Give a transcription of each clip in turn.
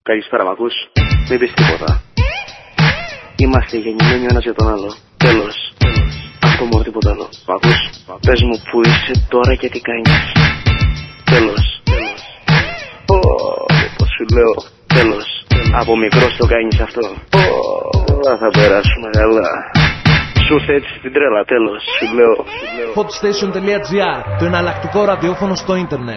Καλησπέρα, μ' ακούς? Μην πεις τίποτα. Είμαστε γεννημένοι ο ένας για τον άλλο. Τέλος. Αυτό μόνο, τίποτα άλλο. Μ' ακούς? Πες μου που είσαι τώρα και τι κάνεις. Τέλος. Πώς σου λέω. Τέλος. Από μικρός το κάνεις αυτό. Θα περάσουμε καλά. Σου ήρθε έτσι στην τρέλα, τέλος. Σου λέω. Hotstation.gr, το εναλλακτικό ραδιόφωνο στο ίντερνετ.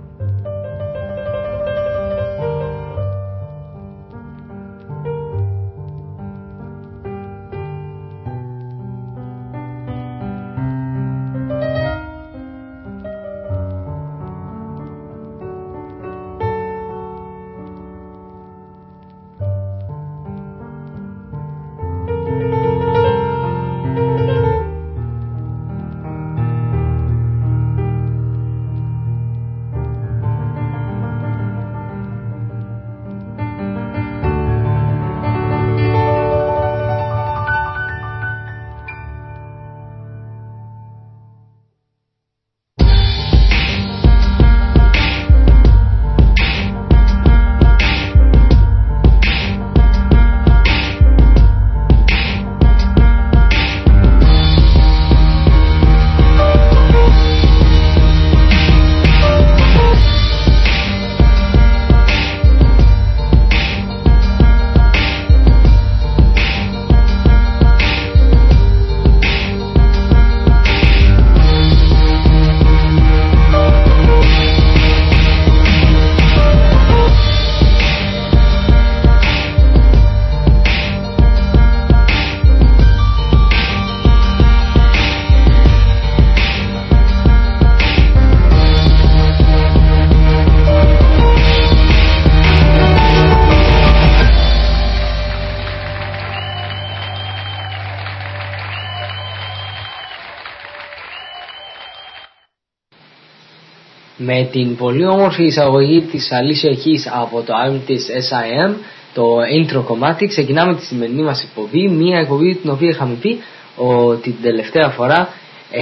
Με την πολύ όμορφη εισαγωγή της Alicia Keys από το album της S.I.M., το intro κομμάτι, ξεκινάμε τη σημερινή μας εκπομπή. Μια εκπομπή την οποία είχαμε πει την τελευταία φορά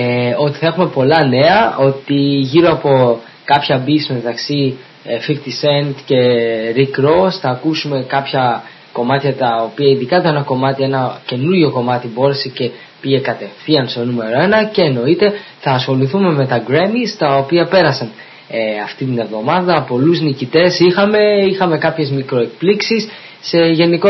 ότι θα έχουμε πολλά νέα, ότι γύρω από κάποια beats μεταξύ 50 Cent και Rick Ross θα ακούσουμε κάποια κομμάτια τα οποία, ειδικά το ένα καινούριο κομμάτι μπόρεσε και πήγε κατευθείαν στο νούμερο 1, και εννοείται θα ασχοληθούμε με τα Grammys τα οποία πέρασαν αυτή την εβδομάδα. Πολλούς νικητές είχαμε κάποιες μικροεκπλήξεις. Σε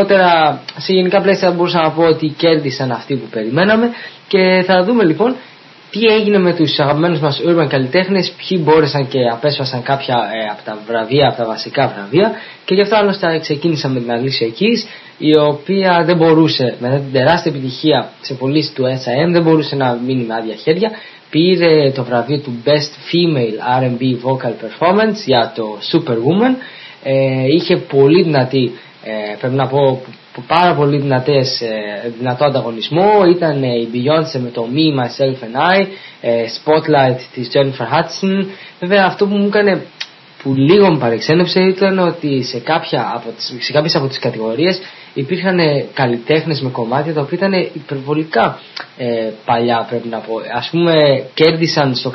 γενικά πλαίσια μπορούσα να πω ότι κέρδισαν αυτοί που περιμέναμε, και θα δούμε λοιπόν τι έγινε με τους αγαπημένους μας urban καλλιτέχνες, ποιοι μπόρεσαν και απέσπασαν κάποια από τα βραβεία, από τα βασικά βραβεία. Και γι' αυτό άλλωστε ξεκίνησα με την Alicia Keys, η οποία δεν μπορούσε, μετά την τεράστια επιτυχία σε πωλήσεις του S.I.M., δεν μπορούσε να μείνει με άδεια χέρια. Πήρε το βραβείο του Best Female R&B Vocal Performance για το Superwoman. Είχε πολύ δυνατή, πρέπει να πω, πάρα πολύ δυνατό ανταγωνισμό. Ήταν η Beyoncé με το Me, Myself and I, Spotlight της Jennifer Hudson. Βέβαια αυτό που μου έκανε, που λίγο με παρεξένεψε, ήταν ότι σε κάποιες από τις κατηγορίες υπήρχαν καλλιτέχνες με κομμάτια τα οποία ήταν υπερβολικά παλιά, πρέπει να πω. Ας πούμε, κέρδισαν στο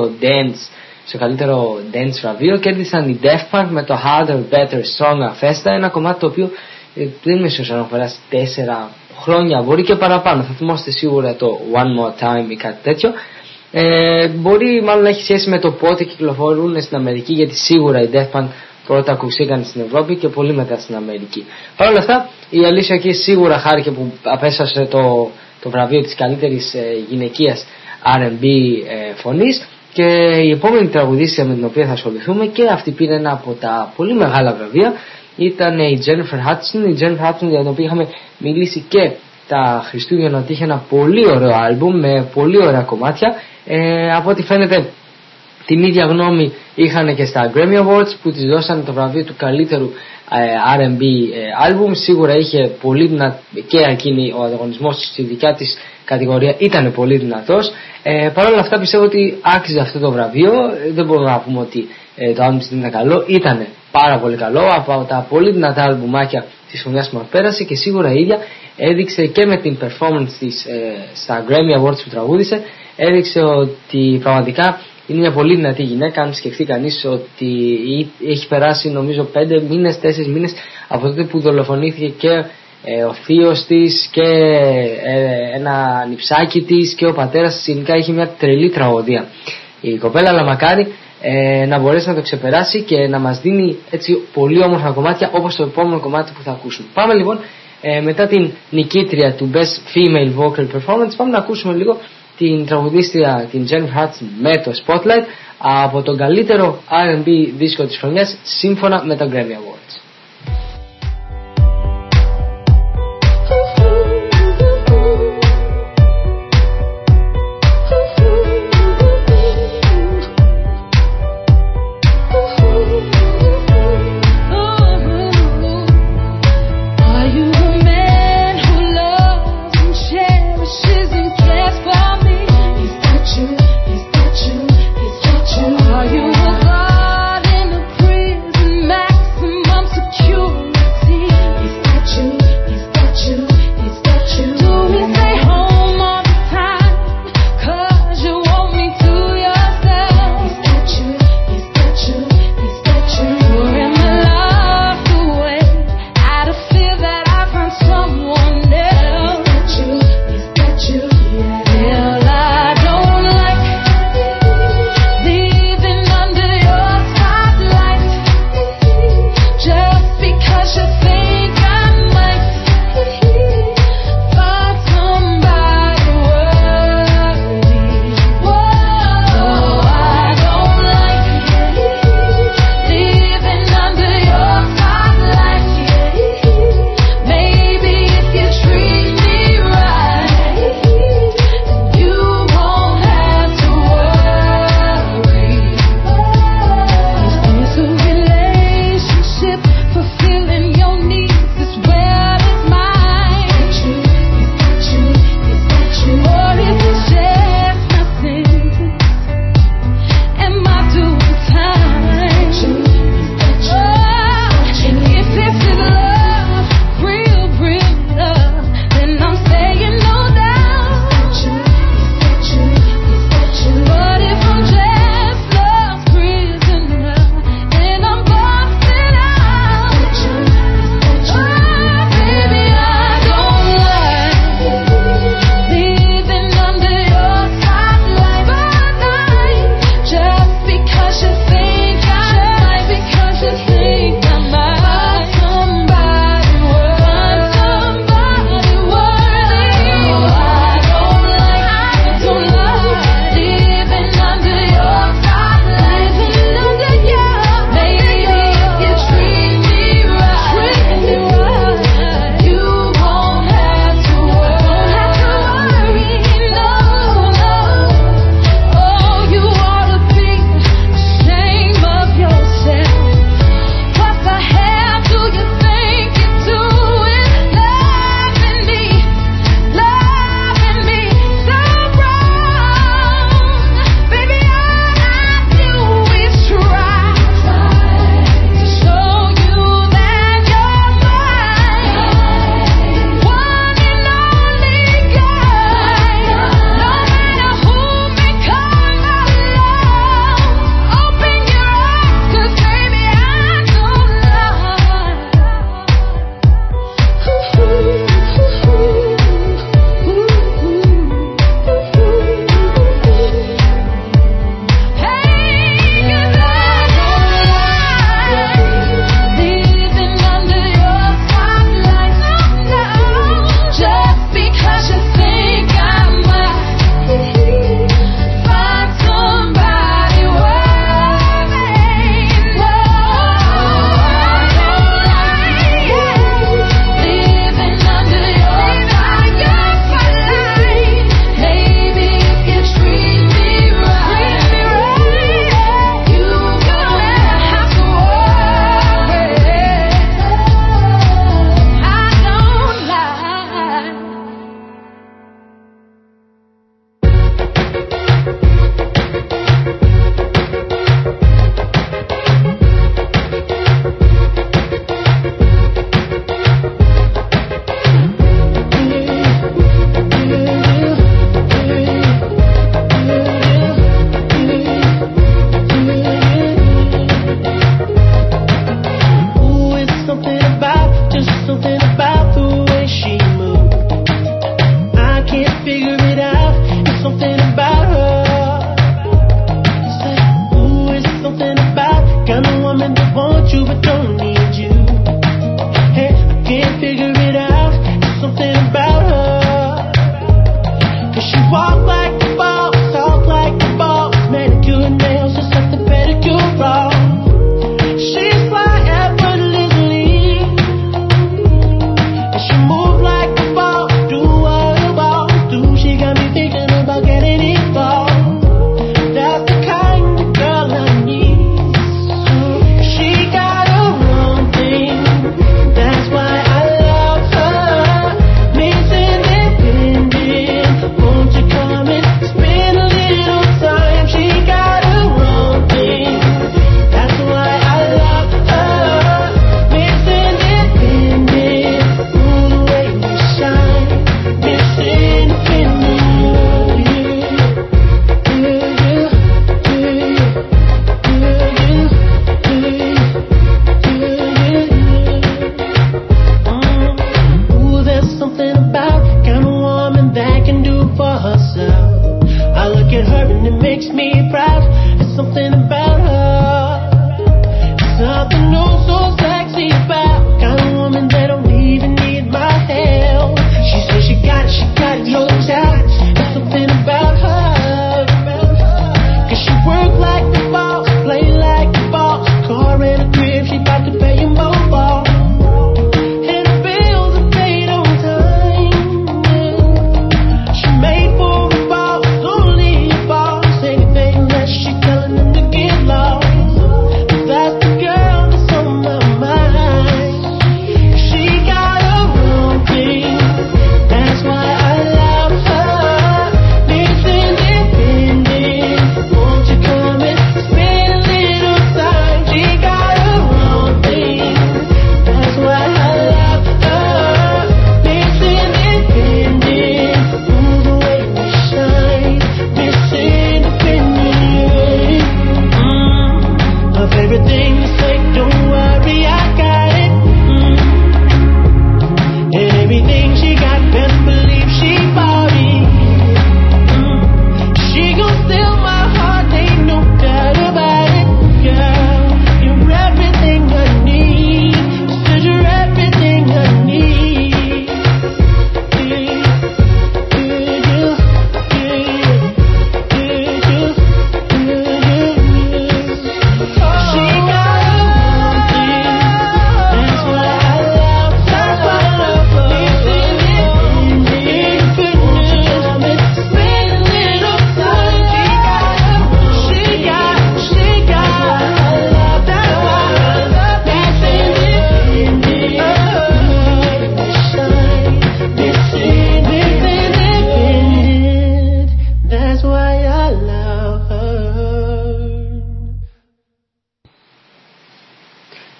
καλύτερο dance βραβείο, κέρδισαν οι Daft Punk με το Harder, Better, Stronger, Faster, ένα κομμάτι το οποίο δεν είμαι σίγουρος αν έχω περάσει 4 χρόνια, μπορεί και παραπάνω. Θα θυμάστε σίγουρα το One More Time ή κάτι τέτοιο. Μπορεί μάλλον να έχει σχέση με το πότε κυκλοφορούν στην Αμερική, γιατί σίγουρα οι Daft Punk πρώτα ακουστήκαν στην Ευρώπη και πολύ μετά στην Αμερική. Παρ' όλα αυτά, η Alicia Keys σίγουρα χάρηκε που απέσασε το βραβείο της καλύτερης γυναικείας R&B φωνής. Και η επόμενη τραγουδίστρια με την οποία θα ασχοληθούμε, και αυτή πήρε ένα από τα πολύ μεγάλα βραβεία, ήταν η Jennifer Hudson. Η Jennifer Hudson, για την οποία είχαμε μιλήσει και τα Χριστούγεννα, ότι είχε ένα πολύ ωραίο άλμπουμ με πολύ ωραία κομμάτια. Από ό,τι φαίνεται την ίδια γνώμη είχαν και στα Grammy Awards, που της δώσανε το βραβείο του καλύτερου R&B άλμπουμ. Σίγουρα είχε πολύ και εκείνη ο ανταγωνισμός στη δικιά της κατηγορία ήταν πολύ δυνατός. Παρ' όλα αυτά πιστεύω ότι άξιζε αυτό το βραβείο. Δεν μπορούμε να πούμε ότι το άλμπουμ δεν ήταν καλό. Ήταν πάρα πολύ καλό, από τα πολύ δυνατά αλμπουμάκια της χρονιάς που μας πέρασε, και σίγουρα η ίδια έδειξε και με την performance της στα Grammy Awards που τραγούδισε, έδειξε ότι πραγματικά Είναι μια πολύ δυνατή γυναίκα. Αν σκεφτεί κανείς ότι έχει περάσει νομίζω 5 μήνες, 4 μήνες από τότε που δολοφονήθηκε και ο θείος της και ένα νηψάκι της και ο πατέρας της, γενικά είχε μια τρελή τραγωδία η κοπέλα, αλλά μακάρι να μπορέσει να το ξεπεράσει και να μας δίνει έτσι πολύ όμορφα κομμάτια όπως το επόμενο κομμάτι που θα ακούσουμε. Πάμε λοιπόν μετά την νικήτρια του Best Female Vocal Performance, πάμε να ακούσουμε λίγο την τραγουδίστρια την Jennifer Hudson με το Spotlight από τον καλύτερο R&B δίσκο της χρονιάς σύμφωνα με τα Grammy Awards. Fulfilling your needs.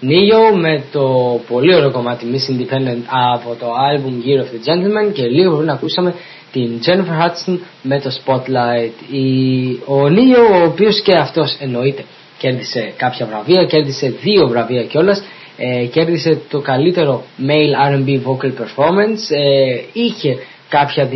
Neo με το πολύ ωραίο κομμάτι Miss Independent από το album Year of the Gentleman, και λίγο πριν ακούσαμε την Jennifer Hudson με το Spotlight. Ο Neo, ο οποίος και αυτός εννοείται κέρδισε κάποια βραβεία, κέρδισε 2 βραβεία κιόλας, κέρδισε το καλύτερο male R&B vocal performance, είχε κάποια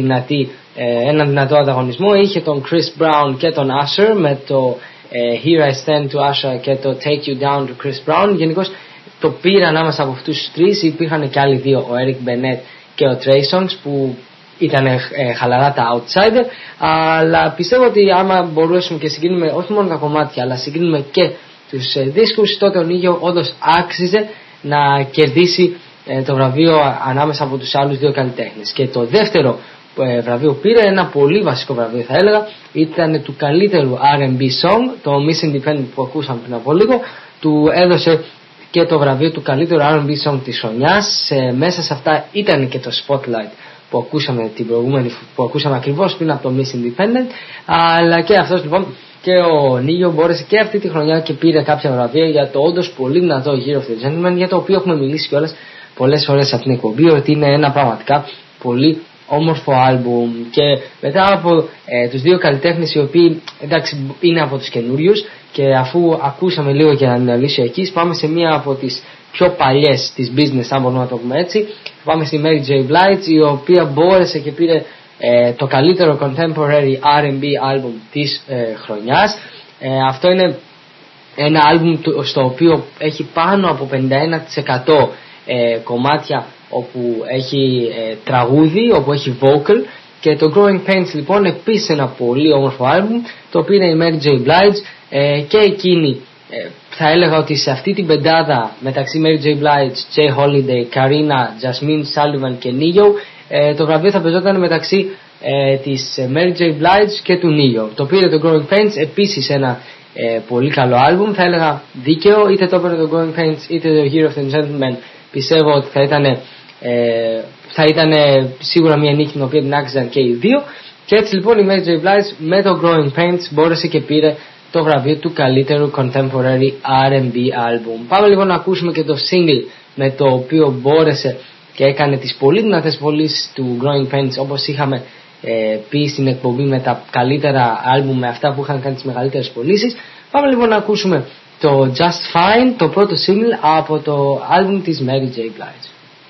έναν δυνατό ανταγωνισμό, είχε τον Chris Brown και τον Usher με το Here I Stand to Usher και το Take You Down to Chris Brown. Γενικώς το πήραν ανάμεσα από αυτούς τους τρεις. Υπήρχαν και άλλοι δύο, ο Eric Bennett και ο Trey Songz, που ήταν χαλαρά τα outsider, αλλά πιστεύω ότι άμα μπορούσαμε και συγκρίνουμε όχι μόνο τα κομμάτια αλλά συγκρίνουμε και τους δίσκους, τότε ο Νίγιο όντως άξιζε να κερδίσει το βραβείο ανάμεσα από τους άλλους δύο καλλιτέχνες. Και το δεύτερο βραβείο πήρε, ένα πολύ βασικό βραβείο θα έλεγα, ήταν του καλύτερου R&B song, το Miss Independent που ακούσαμε πριν από λίγο, του έδωσε και το βραβείο του καλύτερου R&B song της χρονιάς. Μέσα σε αυτά ήταν και το Spotlight που ακούσαμε που ακούσαμε ακριβώς πριν από το Miss Independent, αλλά και αυτός λοιπόν και ο Νίγιο μπόρεσε και αυτή τη χρονιά και πήρε κάποια βραβεία για το όντως πολύ δυνατό Year of the Gentleman, για το οποίο έχουμε μιλήσει κιόλας πολλές φορές σε αυτήν την εκπομπή, ότι είναι ένα πραγματικά πολύ όμορφο άλμπουμ. Και μετά από τους δύο καλλιτέχνες οι οποίοι εντάξει είναι από τους καινούριους, και αφού ακούσαμε λίγο για την Alicia Keys, πάμε σε μία από τις πιο παλιές της business, αν μπορούμε να το πούμε έτσι. Πάμε στη Mary J. Blige, η οποία μπόρεσε και πήρε το καλύτερο contemporary R&B album της χρονιάς. Αυτό είναι ένα album στο οποίο έχει πάνω από 51% κομμάτια όπου έχει τραγούδι, όπου έχει vocal, και το Growing Pains λοιπόν επίσης ένα πολύ όμορφο album, το οποίο είναι η Mary J. Blige, και εκείνη θα έλεγα ότι σε αυτή την πεντάδα μεταξύ Mary J. Blige, Jay Holiday, Karina, Jasmine Sullivan και Neo, το βραβείο θα παίζονταν μεταξύ της Mary J. Blige και του Neo. Το πήρε το Growing Pains, επίσης ένα πολύ καλό album, θα έλεγα δίκαιο, είτε το πήρε το Growing Pains είτε το Year of the Gentleman. Πιστεύω ότι θα ήταν σίγουρα μια νίκη την οποία την άξιζαν και οι δύο. Και έτσι λοιπόν η Mary J. Blige με το Growing Pains μπόρεσε και πήρε το βραβείο του καλύτερου contemporary R&B album. Πάμε λοιπόν να ακούσουμε και το single με το οποίο μπόρεσε και έκανε τις πολύ δυνατές πωλήσεις του Growing Pains, όπως είχαμε πει στην εκπομπή με τα καλύτερα album, με αυτά που είχαν κάνει τις μεγαλύτερες πωλήσεις. Πάμε λοιπόν να ακούσουμε το Just Fine, το πρώτο single από το album της Mary J. Blige.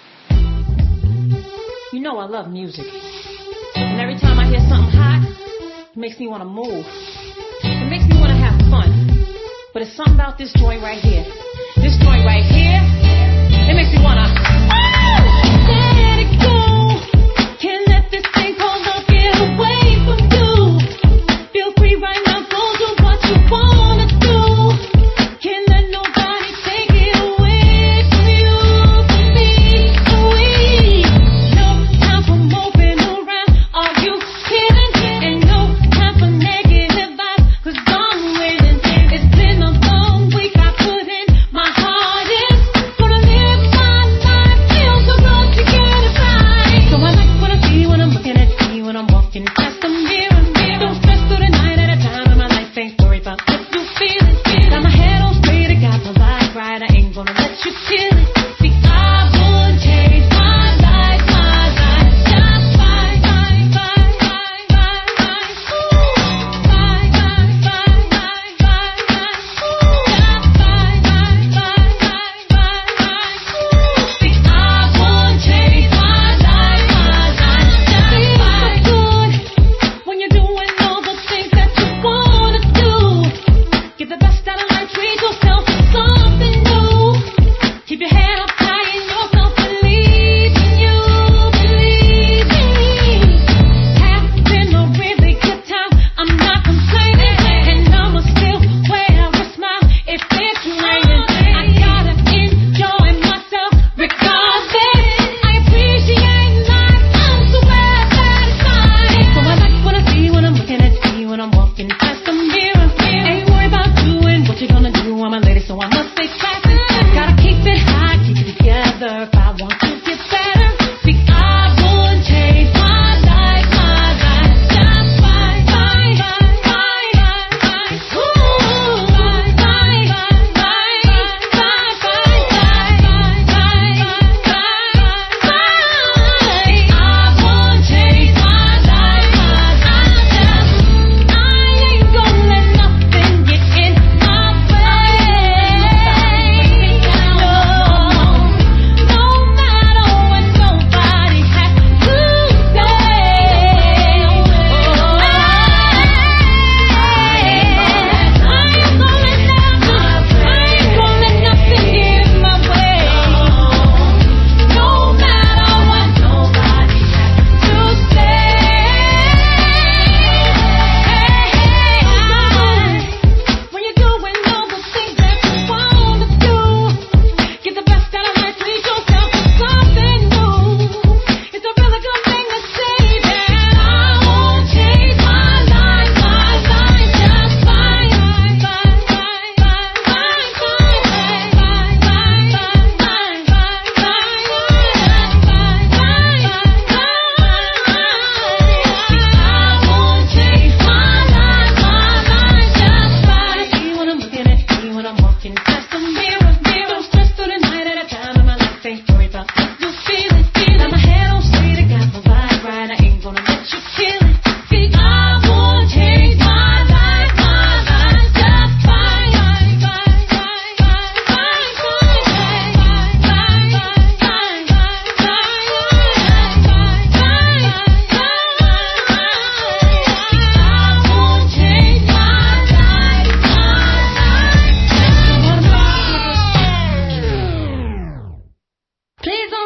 You know I love music, and every time I hear something hot, it makes me want to move. It makes me want to have fun. But it's something about this joint right here. This joint right here, it makes me want to let it go. Can't let this thing called love get away from you. Feel free right now, go do what you want to do. Can't let nobody take it away from you, from me, from we. No time for moping around. Are you kidding? And no time for negative vibes, 'cause I'm waiting. It's been a long week, I put in my hardest. Gonna live my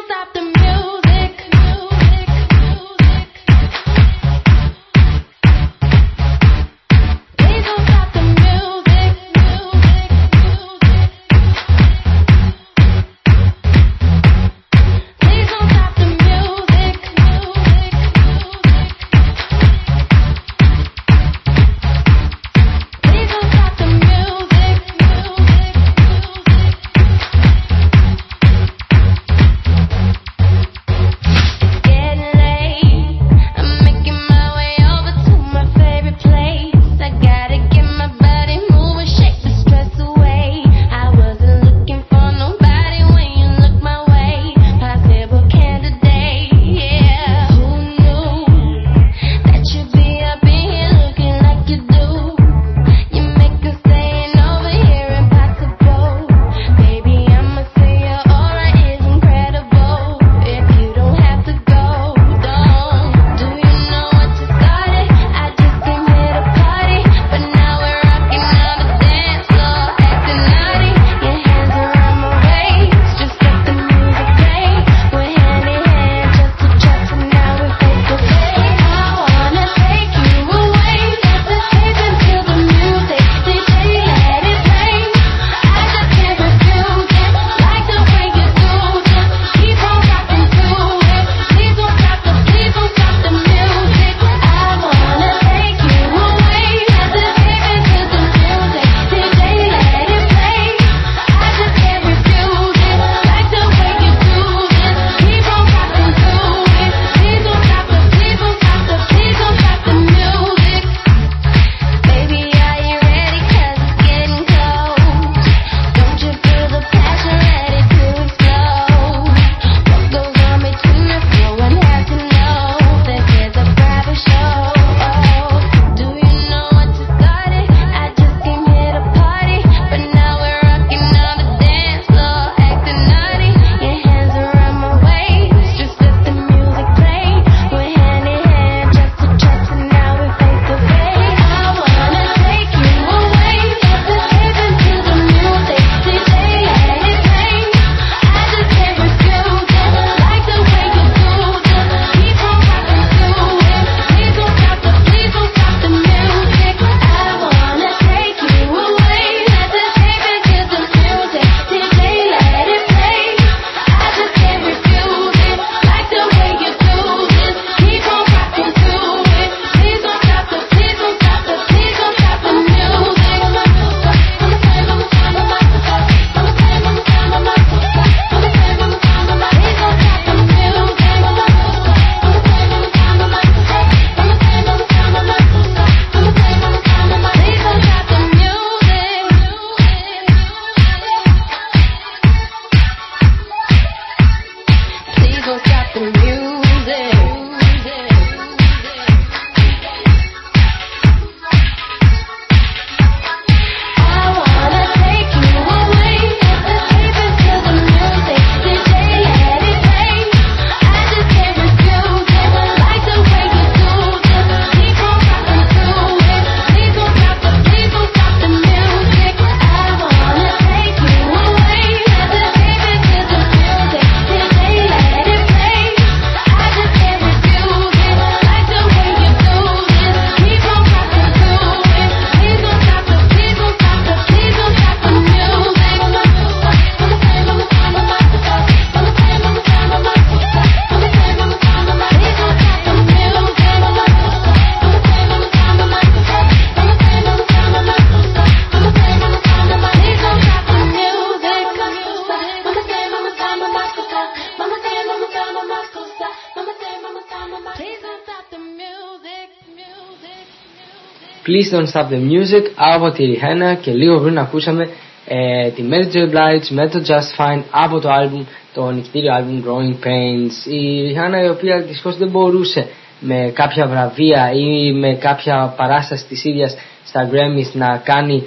Please Don't Stop the Music από τη Rihanna, και λίγο πριν ακούσαμε τη Mary J. Blige με το Just Fine από το άλμπουμ, το νικητήριο άλμπουμ Growing Pains. Η Rihanna, η οποία δυστυχώς δεν μπορούσε με κάποια βραβεία ή με κάποια παράσταση της ίδιας στα Grammys να κάνει,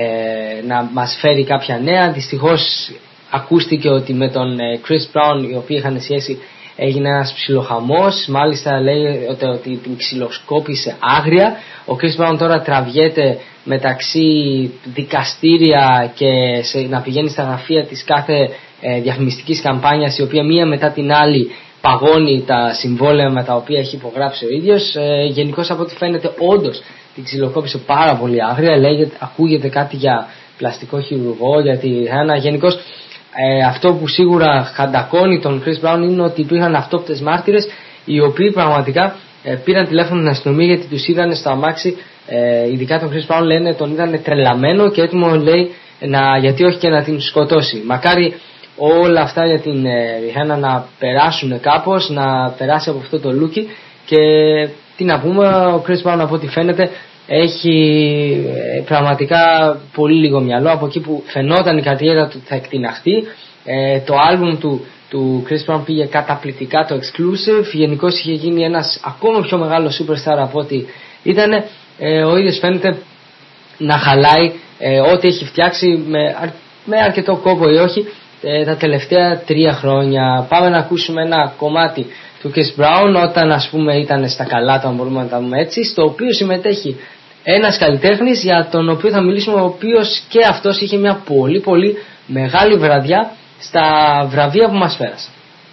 να μας φέρει κάποια νέα. Δυστυχώς ακούστηκε ότι με τον Chris Brown, οι οποίοι είχαν σχέση, έγινε ένας ψιλοχαμός. Μάλιστα λέει ότι την ξυλοσκόπησε άγρια. Ο Chris Brown τώρα τραβιέται μεταξύ δικαστήρια και να πηγαίνει στα γραφεία της κάθε διαφημιστικής καμπάνιας, η οποία μία μετά την άλλη παγώνει τα συμβόλαια με τα οποία έχει υπογράψει ο ίδιος. Γενικώς από ό,τι φαίνεται όντως την ξυλοκόπησε πάρα πολύ άγρια. Ακούγεται κάτι για πλαστικό χειρουργό, γιατί γενικώς αυτό που σίγουρα χαντακώνει τον Chris Brown είναι ότι υπήρχαν αυτόπτες μάρτυρες, οι οποίοι πραγματικά πήραν τηλέφωνο στην αστυνομία γιατί τους είδαν στο αμάξι, ειδικά τον Chris Brown λένε τον είδαν τρελαμένο και έτοιμο, λέει, γιατί όχι και να την σκοτώσει. Μακάρι όλα αυτά για την Rihanna να περάσουν κάπως, να περάσει από αυτό το λούκι. Και τι να πούμε, ο Chris Brown από ό,τι φαίνεται έχει πραγματικά πολύ λίγο μυαλό. Από εκεί που φαινόταν η καριέρα του θα εκτιναχτεί, το άλμπουμ του Chris Brown πήγε καταπληκτικά, το Exclusive. Γενικώς είχε γίνει ένας ακόμα πιο μεγάλος superstar από ό,τι ήταν. Ο ίδιος φαίνεται να χαλάει ό,τι έχει φτιάξει με αρκετό κόπο ή όχι τα τελευταία 3 χρόνια. Πάμε να ακούσουμε ένα κομμάτι του Chris Brown όταν, ας πούμε, ήταν στα καλά του, αν μπορούμε να τα πούμε έτσι, στο οποίο συμμετέχει ένας καλλιτέχνης για τον οποίο θα μιλήσουμε, ο οποίος και αυτός είχε μια πολύ πολύ μεγάλη βραδιά στα βραβεία που μας πέρασε.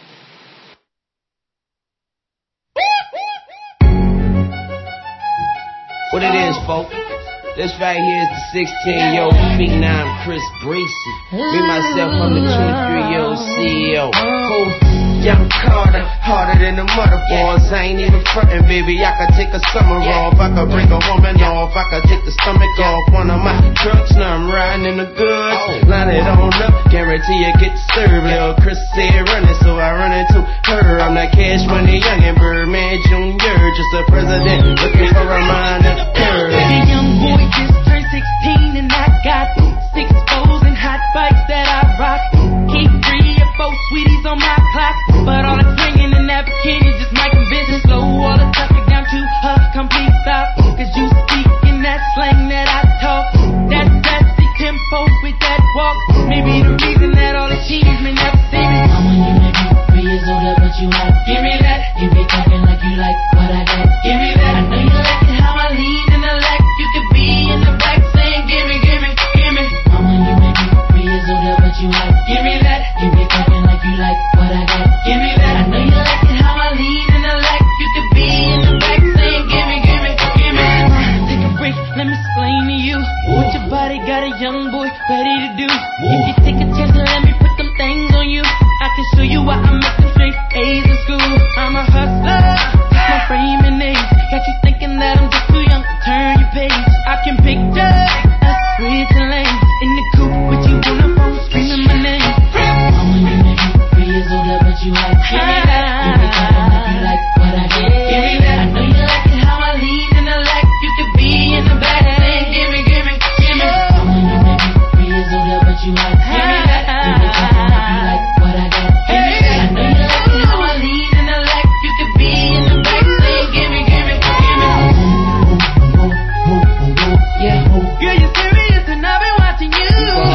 What it is, folks? This right here is the 16-year-old phenom Chris Bracey. Me, myself, I'm the 23-year-old CEO. Cool. Young Carter, harder than the motherfuckers. I ain't even frontin', baby. I could take a summer off. I could bring a woman off. I could take the stomach off one of my trucks. Now I'm riding in the goods. Line it on up, guarantee you get served. Little Chris said running, so I run into her. I'm that Cash Money youngin' Birdman Jr. Just a president looking for a mind of her. The young boy just turned 16 and I got 6 foes and hot bikes that I rock. Keep 3 or 4 sweeties on my clock, but all that's ringing in that bikini just making business slow. All the traffic down to a complete stop, cause you speak in that slang that I talk. That sassy tempo with that walk, maybe the reason that all the teens may never see me. Mama, you may be 3 years older, but you like, give me that. You be talking like you like what I got, give me that. I know you like it how I lean in the leg. You could be in the back saying, give me, give me, give me. Mama, you may be 3 years older, but you like, give me that. You be talking like you like what I got, give me that. I know you like it how I lean in the leg. You could be in the back saying, give me, give me, give me. Take a break, let me explain to you what your body got a young boy ready to do. If you take a chance and let me put them things on you, I can show you why I make them straight A's in school. I'm a hustler, my frame and age got you thinking that I'm just too young to turn your page. I can picture us switching lanes in the coupe with you on the phone screaming my name. Mama, you may be 3 years older, but you like, give me that. You be talking like you like what I got, give me that. I know you like it how I lean in the leg. You could be in the back saying, give me, give me, give me. Mama, you may be 3 years older, but you like, give me that. You be talking like you like what I got, give me that. I know you like it how I lean in the leg. You could be in the back saying, give me, give me, give me. Yeah, girl, you're serious and I've been watching you.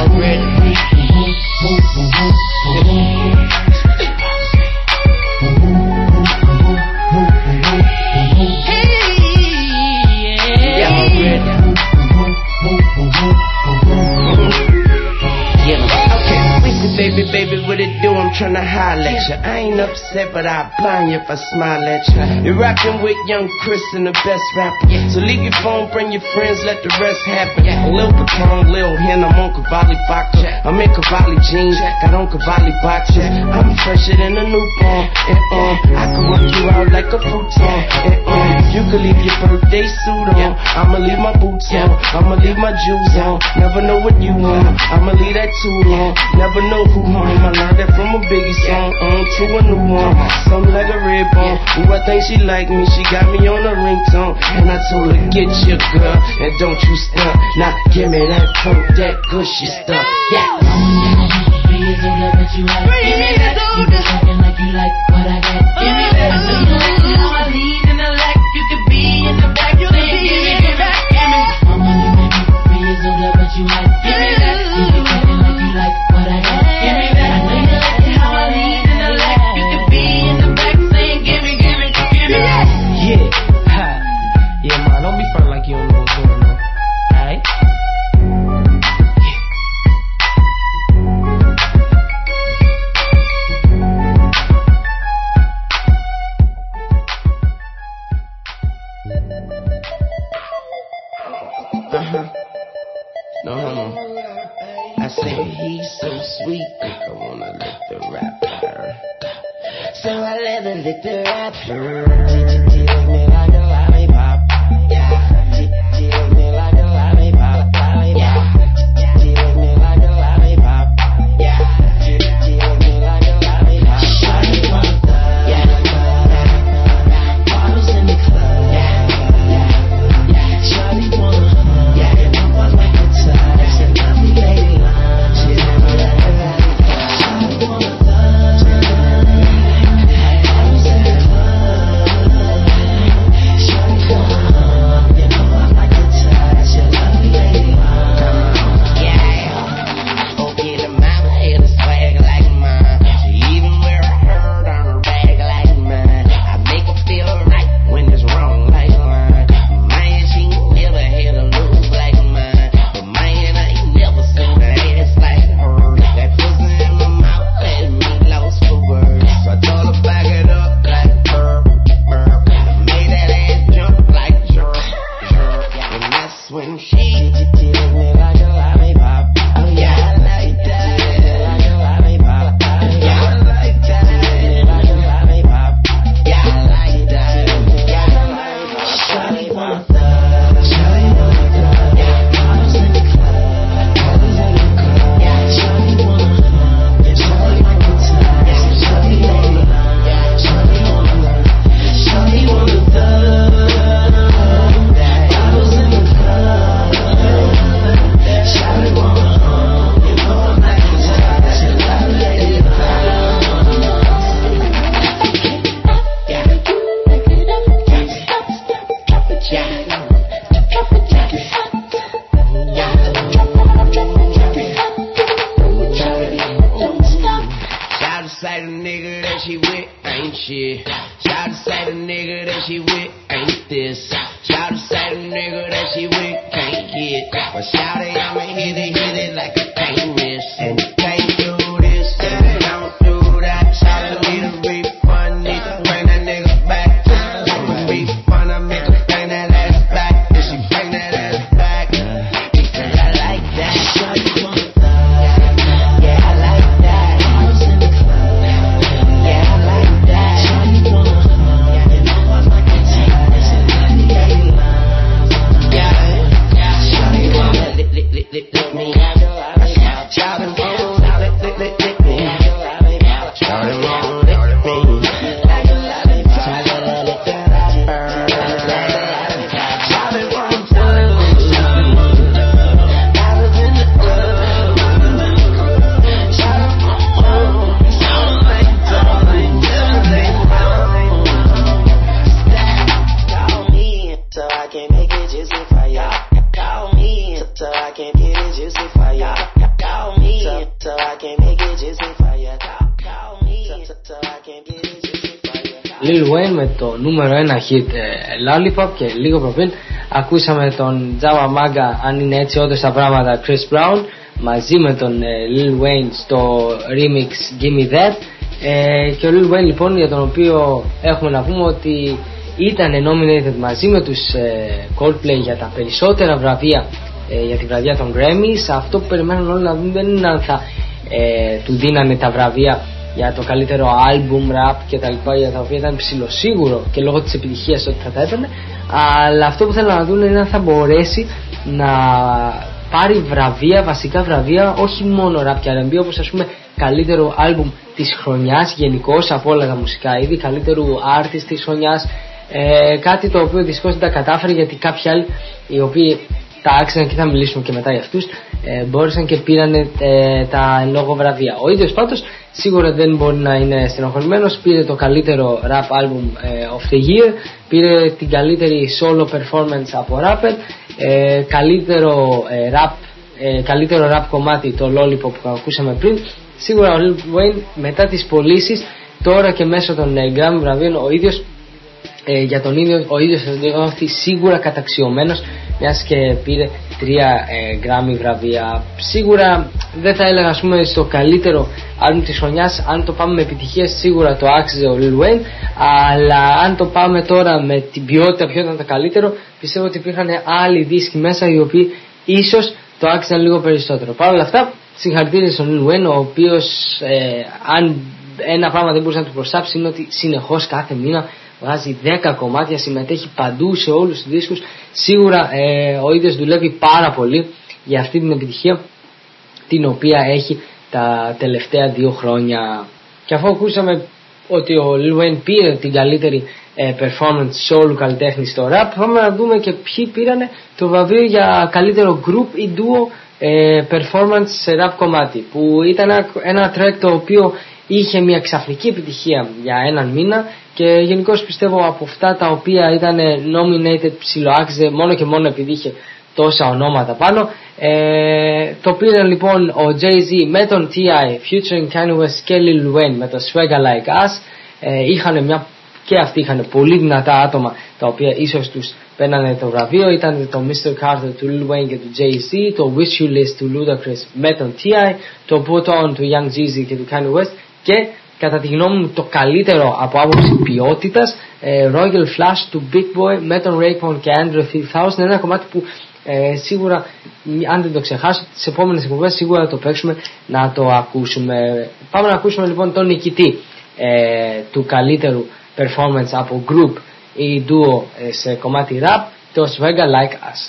Baby, what it do? I'm tryna holler at ya. I ain't upset, but I'll blind you if I smile at ya. You're rockin' with young Chris and the best rapper. So leave your phone, bring your friends, let the rest happen. A Lil Patron, Lil Hen, I'm on Cavalli vodka. I'm in Cavalli jeans, got on Cavalli boxes. I'm fresher than a newborn. And I can work you out like a futon. And you can leave your birthday suit on. I'ma leave my boots on. I'ma leave my jewels on. Never know what you want. I'ma leave that too long. Never know who home. I learned that from a Biggie song to a new one. Something like a red bone. Ooh, I think she like me. She got me on a ringtone. And I told her, get your girl and don't you stunt. Now give me that coat, that gushy stuff. Yeah. Mama, 3 years older, but you like, give me that. You be talking like you like what I got, give me that. I know you like it how I lean in the leg. You could be in the back, you could be in the back, give me. Mama, you may be 3 years older, but you like, give me that. You be talking like you like what I got, give me that. I know you like it how I lean in the leg. You could be in the back saying, give me, give me, give me. Yeah, ha, yeah, man, don't be frontin' like you don't know what's going on. Alright. So I let her lick the rap. She lick me like a lollipop. She lick me like a lollipop. She lick me like a lollipop. She lick me like a lollipop. Shawty want that. Bottles in the club. Shawty want you know I like the touch. And I'm the lady. She never let her have it. Shawty want bottles in the club. Shawty want you know I like the touch. And I'm the lady. Yeah. Okay, the mama had a swag like mine. She even wear a hurt on her bag like mine. I make her feel right when it's wrong like mine. Man, she never had a look like mine. But man, I ain't never seen her ass like hers. That pussy in my mouth had me lost for words. So I told her back it up like burp, burp. I made that ass jump like jerk, jerk. And that's when she licked me like a lollipop. Oh yeah, I like that. Like a lollipop. Yeah, I like that. Like a lollipop. Yeah, I like that. Yeah, I like that. Shawty want that. Shawty want that. Yeah, bottles in the club. Bottles in the club. Yeah, shawty want that. Shawty want that. Yeah, shawty want that. Yeah, shawty want that. Shawty want that. Bottles in the club. Shawty want you know I like the touch. And I let it Shout to say the nigga that she with ain't shit. Shout to say the nigga that she with ain't this. Shout to say the nigga that she with can't hit. But shout it, I'ma hit it like I can't miss. And you can't do this, and you don't do that. Shout to need a refund, need to bring that nigga back. Need a refund, I make her bring that ass back. If she bring that ass back, because I like that. Shawty want that. Yeah, I like that. Bottles in the club. Yeah, I like that. Shawty want you know I like the touch. And I'm the lady. Yeah, shawty want lick me. Shawty want lick me. Shawty want lick me. Like a lollipop. Shawty lick that burn. Shawty want bottles in the club. Shawty want sound like darling, never lay down. Call me so I can make it juicy for ya. Call me so I can get it juicy for ya. Call me so I can make it juicy for ya. Call me so I can get it juicy for ya. Lil Wayne με το νούμερο 1 hit Lollipop, και λίγο προπήν ακούσαμε τον Jawa Maga, αν είναι έτσι όντως τα πράγματα, Chris Brown μαζί με τον Lil Wayne στο remix Gimme That. Και ο Lil Wayne λοιπόν, για τον οποίο έχουμε να πούμε ότι ήταν nominated μαζί με τους Coldplay για τα περισσότερα βραβεία για τη βραδιά των Grammys. Αυτό που περιμένουν όλοι να δουν δεν είναι αν θα του δίνανε τα βραβεία για το καλύτερο album, rap και τα λοιπά, για τα οποία ήταν ψιλοσίγουρο και λόγω της επιτυχίας ότι θα τα έπαιρνε, αλλά αυτό που θέλω να δουν είναι αν θα μπορέσει να πάρει βραβεία, βασικά βραβεία, όχι μόνο rap και R&B, όπως ας πούμε καλύτερο album της χρονιάς γενικώς από όλα τα μουσικά είδη, καλύτερου artist της χρονιάς, κάτι το οποίο δυστυχώς δεν τα κατάφερε, γιατί κάποιοι άλλοι οι οποίοι τα άξιζαν, και θα μιλήσουμε και μετά για αυτούς, μπόρεσαν και πήραν τα εν λόγω βραβεία. Ο ίδιος πάντως σίγουρα δεν μπορεί να είναι στενοχωρημένος. Πήρε το καλύτερο rap album of the year, πήρε την καλύτερη solo performance από rapper, καλύτερο rap κομμάτι, το Lollipop που ακούσαμε πριν. Σίγουρα ο Lil Wayne μετά τις πωλήσεις, τώρα και μέσω των Grammy βραβείων, ο ίδιος για τον ίδιο ο ίδιος θα νιώθει σίγουρα καταξιωμένος, μιας και πήρε 3 Grammy βραβεία. Σίγουρα δεν θα έλεγα, ας πούμε, στο καλύτερο άλμπουμ της χρονιάς. Αν το πάμε με επιτυχία, σίγουρα το άξιζε ο Lil Wayne, αλλά αν το πάμε τώρα με την ποιότητα, ποιο ήταν το καλύτερο, πιστεύω ότι υπήρχαν άλλοι δίσκοι μέσα οι οποίοι ίσως το άξιζαν λίγο περισσότερο. Παρ' όλα αυτά, συγχαρητήρια στον Lil Wayne, ο οποίος αν ένα πράγμα δεν μπορούσε να του προσάψει είναι ότι συνεχώς κάθε μήνα βγάζει 10 κομμάτια, συμμετέχει παντού σε όλους τους δίσκους. Σίγουρα ο ίδιος δουλεύει πάρα πολύ για αυτή την επιτυχία την οποία έχει τα τελευταία 2 χρόνια. Και αφού ακούσαμε ότι ο Lil Wayne πήρε την καλύτερη performance solo καλλιτέχνη στο rap, πάμε να δούμε και ποιοι πήρανε το βραβείο για καλύτερο group ή duo performance σε rap κομμάτι, που ήταν ένα track το οποίο είχε μια ξαφνική επιτυχία για έναν μήνα και γενικώς πιστεύω από αυτά τα οποία ήταν nominated ψιλοάξιζε μόνο και μόνο επειδή είχε τόσα ονόματα πάνω. Το πήραν λοιπόν ο Jay-Z με τον T.I. featuring Kanye West και Lil Wayne με το Swagger Like Us. Και αυτοί είχαν πολύ δυνατά άτομα τα οποία ίσως τους παίρνανε το βραβείο. Ήταν το Mr. Carter του Lil Wayne και του Jay-Z, το Wish You List του Ludacris με τον T.I., το Put On του Young Jeezy και του Kanye West και κατά τη γνώμη μου το καλύτερο από άποψη ποιότητας, Royal Flush του Big Boy με τον Raekwon και Andrew 3000. Είναι ένα κομμάτι που σίγουρα, αν δεν το ξεχάσω, τις επόμενες εκπομπές σίγουρα θα το παίξουμε να το ακούσουμε. Πάμε να ακούσουμε λοιπόν τον νικητή του καλύτερου performance από group ή duo σε κομμάτι rap, το Swagger Like Us.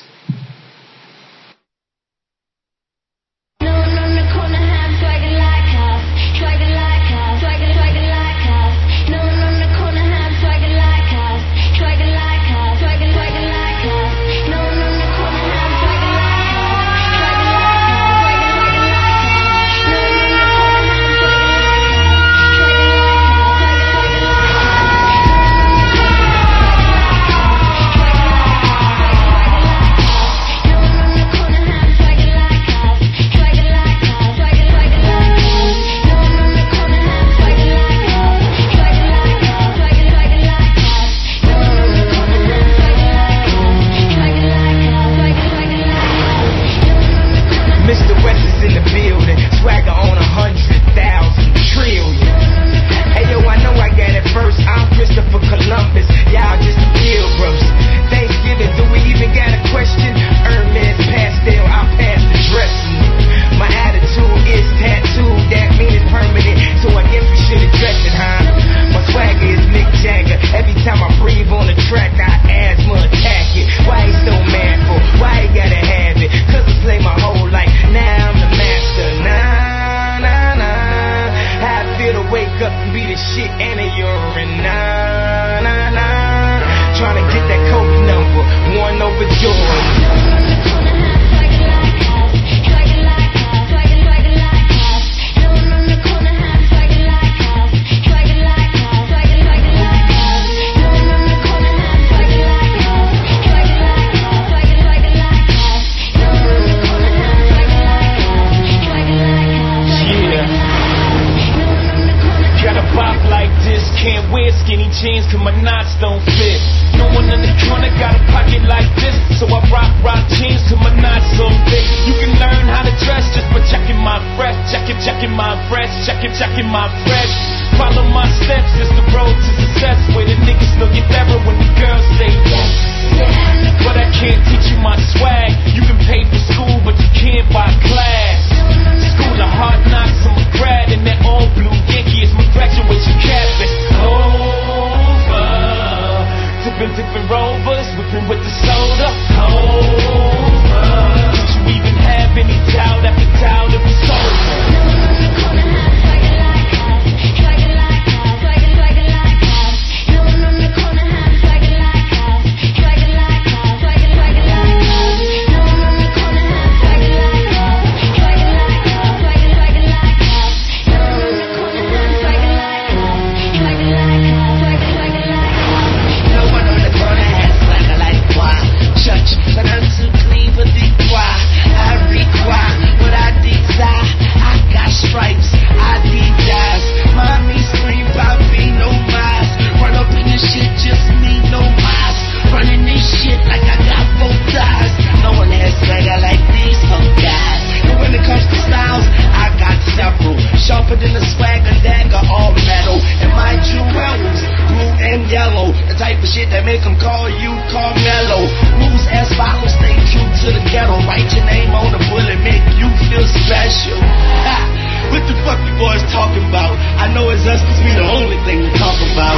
What the fuck you boys talking about? I know it's us cause we the only thing to talk about.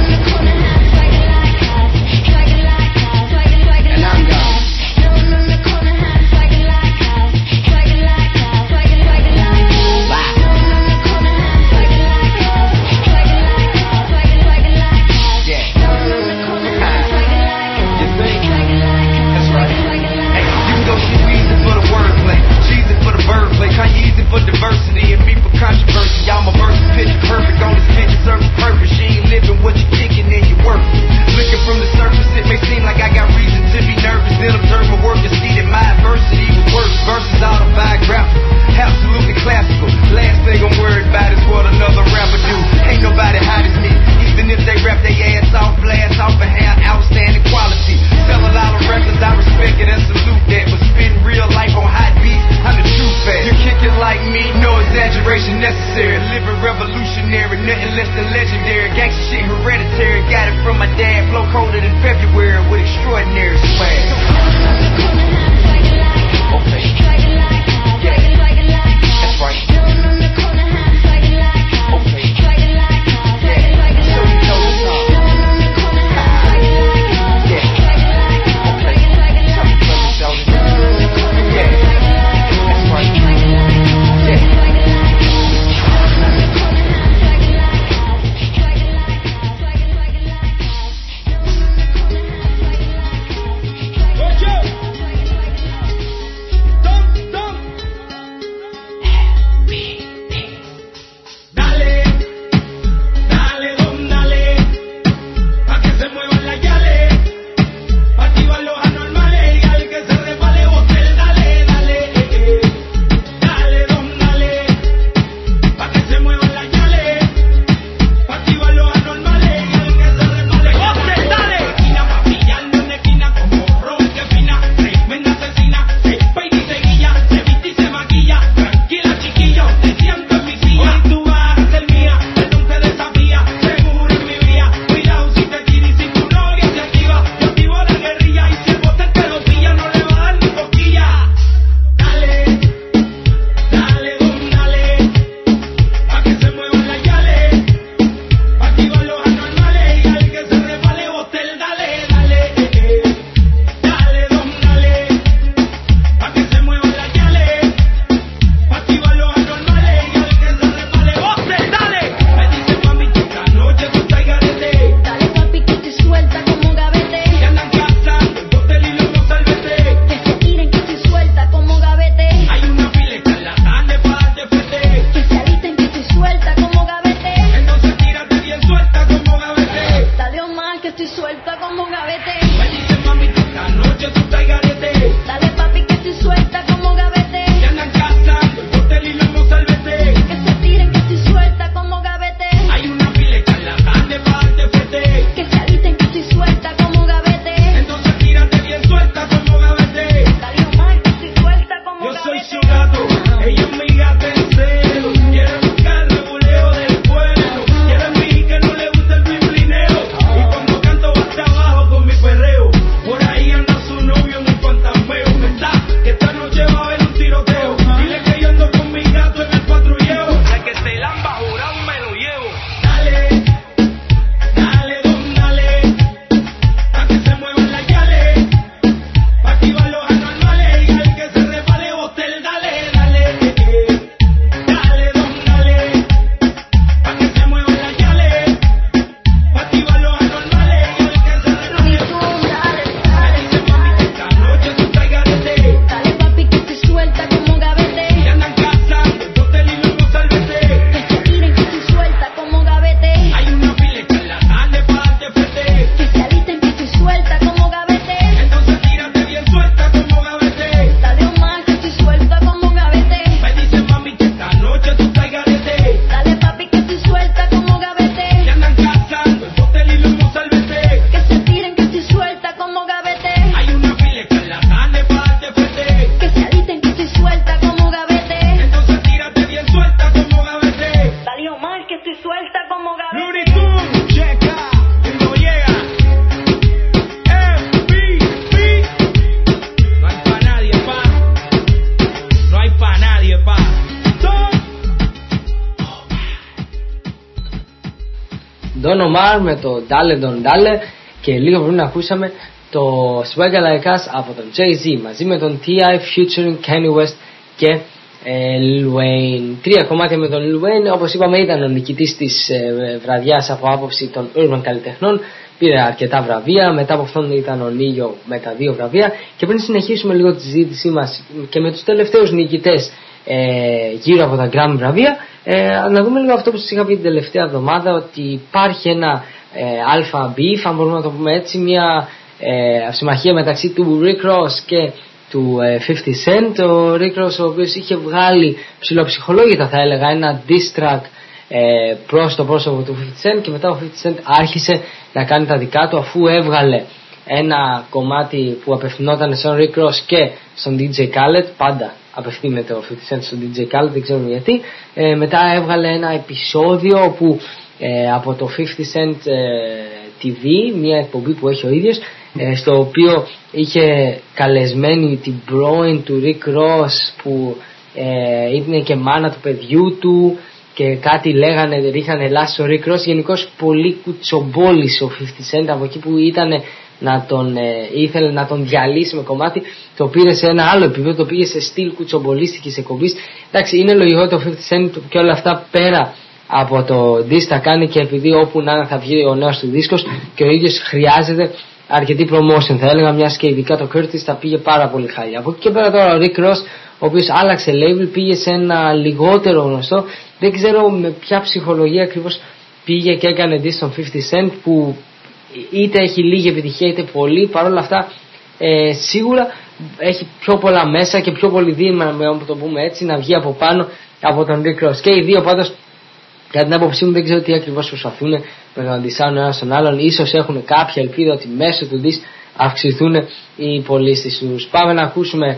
And I'm gone. Kanye for diversity and me for controversy. I'm a verse picture perfect on this picture service purpose. She ain't living what you kicking and you work. Looking from the surface, it may seem like I got reason to be nervous. Then observe my work and see that my adversity was worse. Verses autobiographical, absolutely classical. Last thing I'm worried about is what another rapper do. Ain't nobody hot as me, even if they rap their ass off, blast off and have outstanding quality. Sell a lot of records, I respect it and salute that. But spitting real life on hot beats, I'm the true fan. You're kicking like me, no exaggeration necessary. Living revolutionary, nothing less than legendary. Gangsta shit hereditary, got it from my dad. Flow colder than February with extraordinary swag. Okay. Yeah. That's right. Okay. Yeah. So you know the song. Yeah. Okay. Tell me, show me. Yeah. That's right. Yeah. Don Omar με το Dale Don Dale και λίγο πριν ακούσαμε το Swagger Like Us από τον Jay-Z μαζί με τον T.I. featuring Kanye West και Lil Wayne. 3 κομμάτια με τον Lil Wayne, όπως είπαμε ήταν ο νικητής της βραδιάς από άποψη των urban καλλιτεχνών, πήρε αρκετά βραβεία, μετά από αυτόν ήταν ο Νίγιο με τα 2 βραβεία. Και πριν συνεχίσουμε λίγο τη συζήτησή μας και με τους τελευταίους νικητές γύρω από τα Grammy βραβεία, να δούμε λίγο αυτό που σας είχα πει την τελευταία εβδομάδα, ότι υπάρχει ένα αλφα beef, αν μπορούμε να το πούμε έτσι, μια συμμαχία μεταξύ του Rick Ross και του 50 Cent. Ο Rick Ross, ο οποίος είχε βγάλει ψιλοψυχολόγητα θα έλεγα ένα diss track προς το πρόσωπο του 50 Cent, και μετά ο 50 Cent άρχισε να κάνει τα δικά του, αφού έβγαλε ένα κομμάτι που απευθυνόταν στον Rick Ross και στον DJ Khaled. Πάντα απευθύνεται ο 50 Cent στον DJ Khaled, δεν ξέρουμε γιατί. Μετά έβγαλε ένα επεισόδιο που από το 50 Cent TV, μια εκπομπή που έχει ο ίδιος, στο οποίο είχε καλεσμένη την πρώην του Rick Ross που ήταν και μάνα του παιδιού του, και κάτι λέγανε, ρίχνανε λάσπη στο Rick Ross. Γενικώς πολύ κουτσομπόλησε ο 50 Cent από εκεί που ήταν ήθελε να τον διαλύσει με κομμάτι, το πήρε σε ένα άλλο επίπεδο, το πήγε σε στυλ κουτσομπολίστικης εκπομπής. Εντάξει, είναι λογικό ότι ο 50 Cent και όλα αυτά πέρα από το diss τα κάνει και επειδή όπου να θα βγει ο νέος του δίσκος, και ο ίδιος χρειάζεται αρκετή promotion θα έλεγα, μιας και ειδικά το Curtis τα πήγε πάρα πολύ χάλια. Από εκεί και πέρα τώρα ο Rick Ross, ο οποίος άλλαξε label, πήγε σε ένα λιγότερο γνωστό, δεν ξέρω με ποια ψυχολογία ακριβώς πήγε και έκανε diss στον 50 Cent, που είτε έχει λίγη επιτυχία είτε πολύ, παρόλα αυτά σίγουρα έχει πιο πολλά μέσα και πιο πολύ δύναμη, να το πούμε έτσι, να βγει από πάνω από τον Rick Ross. Και οι δύο πάντως, κατά την άποψή μου, δεν ξέρω τι ακριβώς προσπαθούν με τον αντισάνουν ένα στον άλλον. Ίσως έχουν κάποια ελπίδα ότι μέσω του diss αυξηθούν οι πωλήσεις τους. Πάμε να ακούσουμε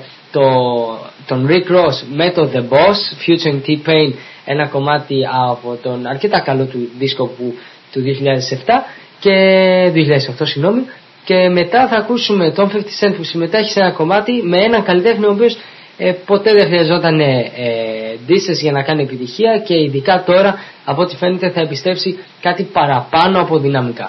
τον Rick Ross με το The Boss featuring T-Pain, ένα κομμάτι από τον αρκετά καλό του δίσκο του 2007 και 2008 συγγνώμη, και μετά θα ακούσουμε τον 50 Cent που συμμετέχει σε ένα κομμάτι με έναν καλλιτέχνη ο οποίος ποτέ δεν χρειαζόταν disses για να κάνει επιτυχία, και ειδικά τώρα από ό,τι φαίνεται θα επιστρέψει κάτι παραπάνω από δυναμικά.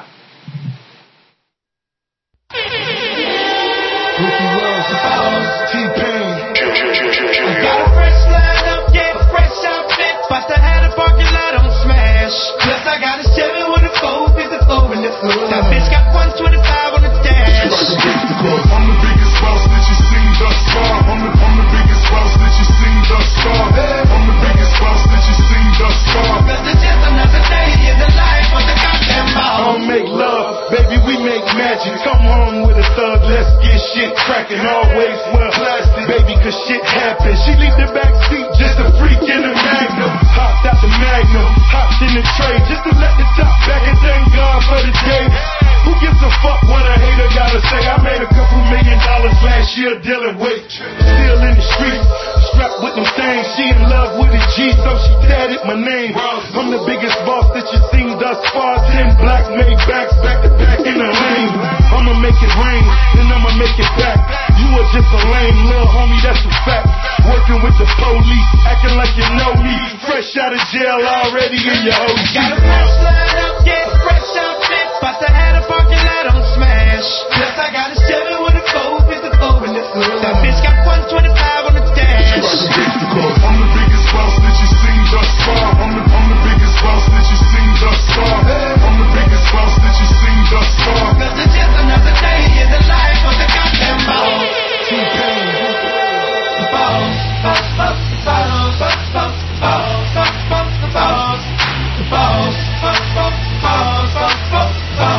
That bitch got 125 on the dash. I'm the biggest boss that you seen thus far. I'm the biggest boss that you seen thus far. I'm the biggest boss that you seen thus far. Cause it's just another day in the life of the goddamn boss. I don't make love, baby, we make magic. Come home with a thug, let's get shit cracking. Always wear plastic, baby, cause shit happens. She leave the back seat, just a freak in the Magnum. Hopped out the Magnum, hopped in the tray, just to let the top back and thank God for the day. Who gives a fuck what a hater gotta say? I made a couple $1 million last year dealing weight. Still in the streets, strapped with them things. She in love with a G, so she tatted my name. I'm the biggest boss that you seen thus far. 10 black made backs back to back in the lane. I'ma make it rain, then I'ma make it back. You are just a lame little homie, that's a fact. Working with the police, acting like you know me. Fresh out of jail, already in your OG. Got a fresh line up, yeah, fresh outfit. About to have a parking lot on smash. Plus I got a 7 with a 454 in the hood. That bitch got 125 on the dash. I'm the biggest boss that you seen thus far. I'm the biggest boss that you seen thus far. I'm the biggest boss that you seen thus far. Cause it's just another day in the life of the goddamn boss. T-Pain. Boss, boss, boss, boss, boss, boss, boss, boss, boss, boss, boss, boss, boss, boss,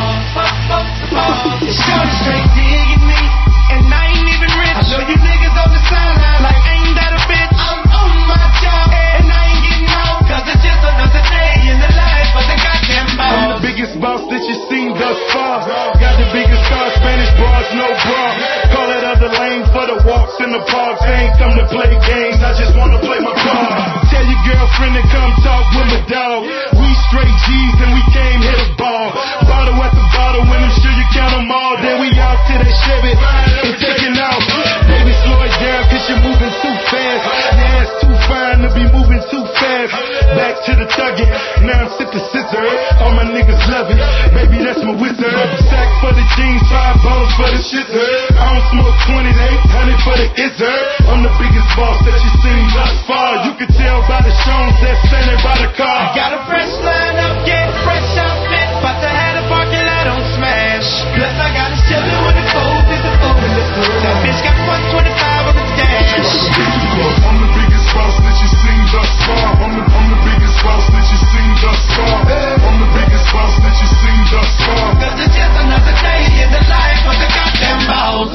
boss. Shorty straight digging me, and I ain't even rich. I know you niggas on the sideline like ain't that a bitch. I'm on my job, and I ain't getting out, cause it's just another day in the life of the goddamn boss. I'm the biggest boss that you seen thus far. Got the biggest car, Spanish bras, no bra. Call that other lane for the walks in the parks. They ain't come to play games, I just wanna play my part. Tell your girlfriend to come talk with my dog. We straight G's and we came here to ball. Bottle at the bottle, when I'm sure you count them all. Then we out to that Chevy and taking off. Baby, slow it down cause you're moving too fast. Yeah, it's too fine to be moving too fast. Back to the thuggin', now I'm sipping scissor. All my niggas love it. shit's heard. I don't smoke 20, they ain't honey, but it is heard. I'm the biggest boss that you seen thus far. You can tell by the shows that's standing by the car. I got a fresh line up, get fresh outfit. About to have the parking lot on smash. Plus I got a Chevy with a fold, there's a fold in the hood. That bitch got 125 on the dash. I'm the biggest boss that you seen thus far. I'm the biggest boss that you seen thus far. I'm the biggest boss that you seen thus far. Cause it's just another day in the life of the goddamn boss.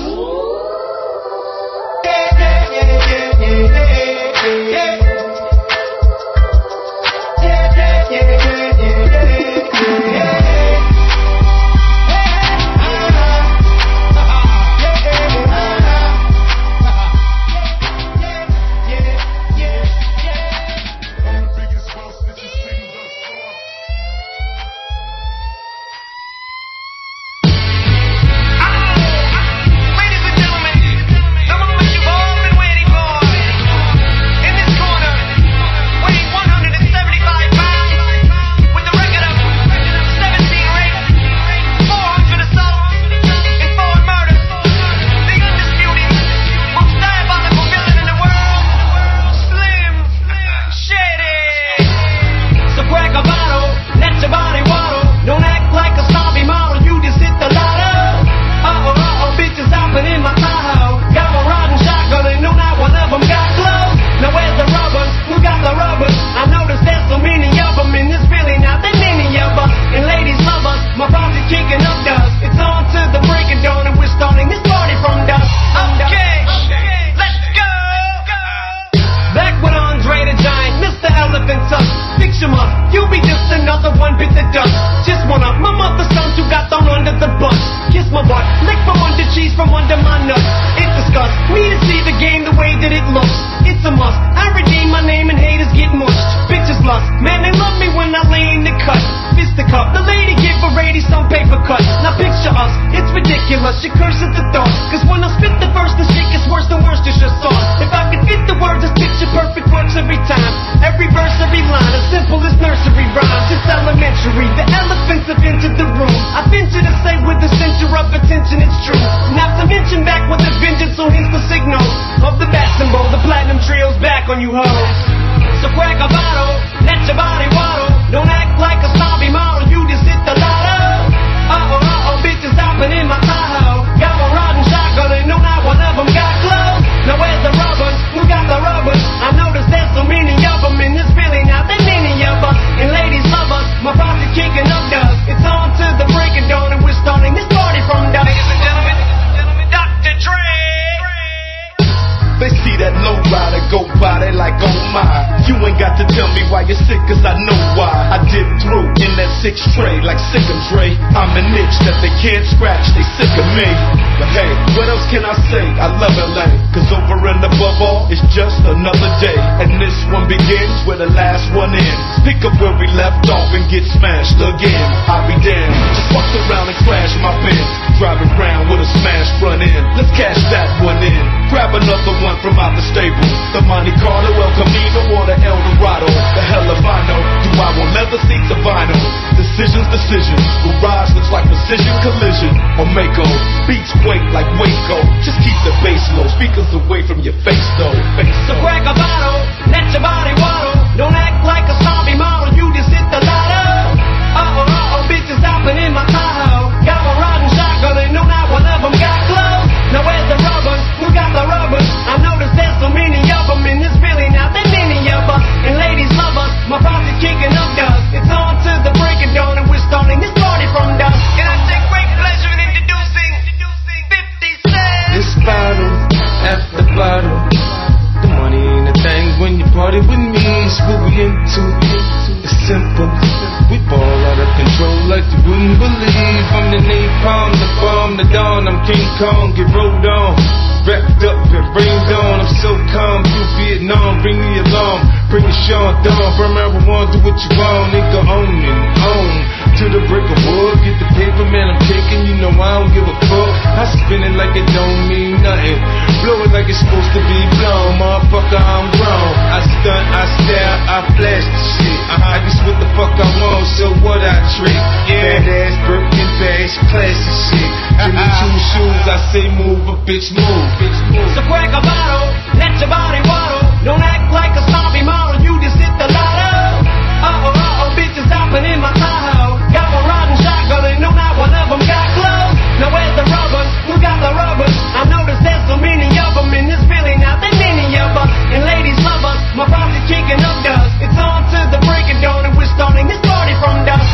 Badass Birkin bags, classy shit. Jimmy Choo shoes, as I say move, a bitch move. So crack a bottle, let your body waddle. Don't act like a zombie model, you just hit the lotto. Bitches hopping in my Tahoe. Got one riding shotgun and no, not one of them got clothes. Now where's the rubbers? Who got the rubbers? I noticed there's so many of them in this Philly, not that many of us. And ladies love us, my pops is kicking up dust. It's on to the break of dawn and we're starting this party from dusk.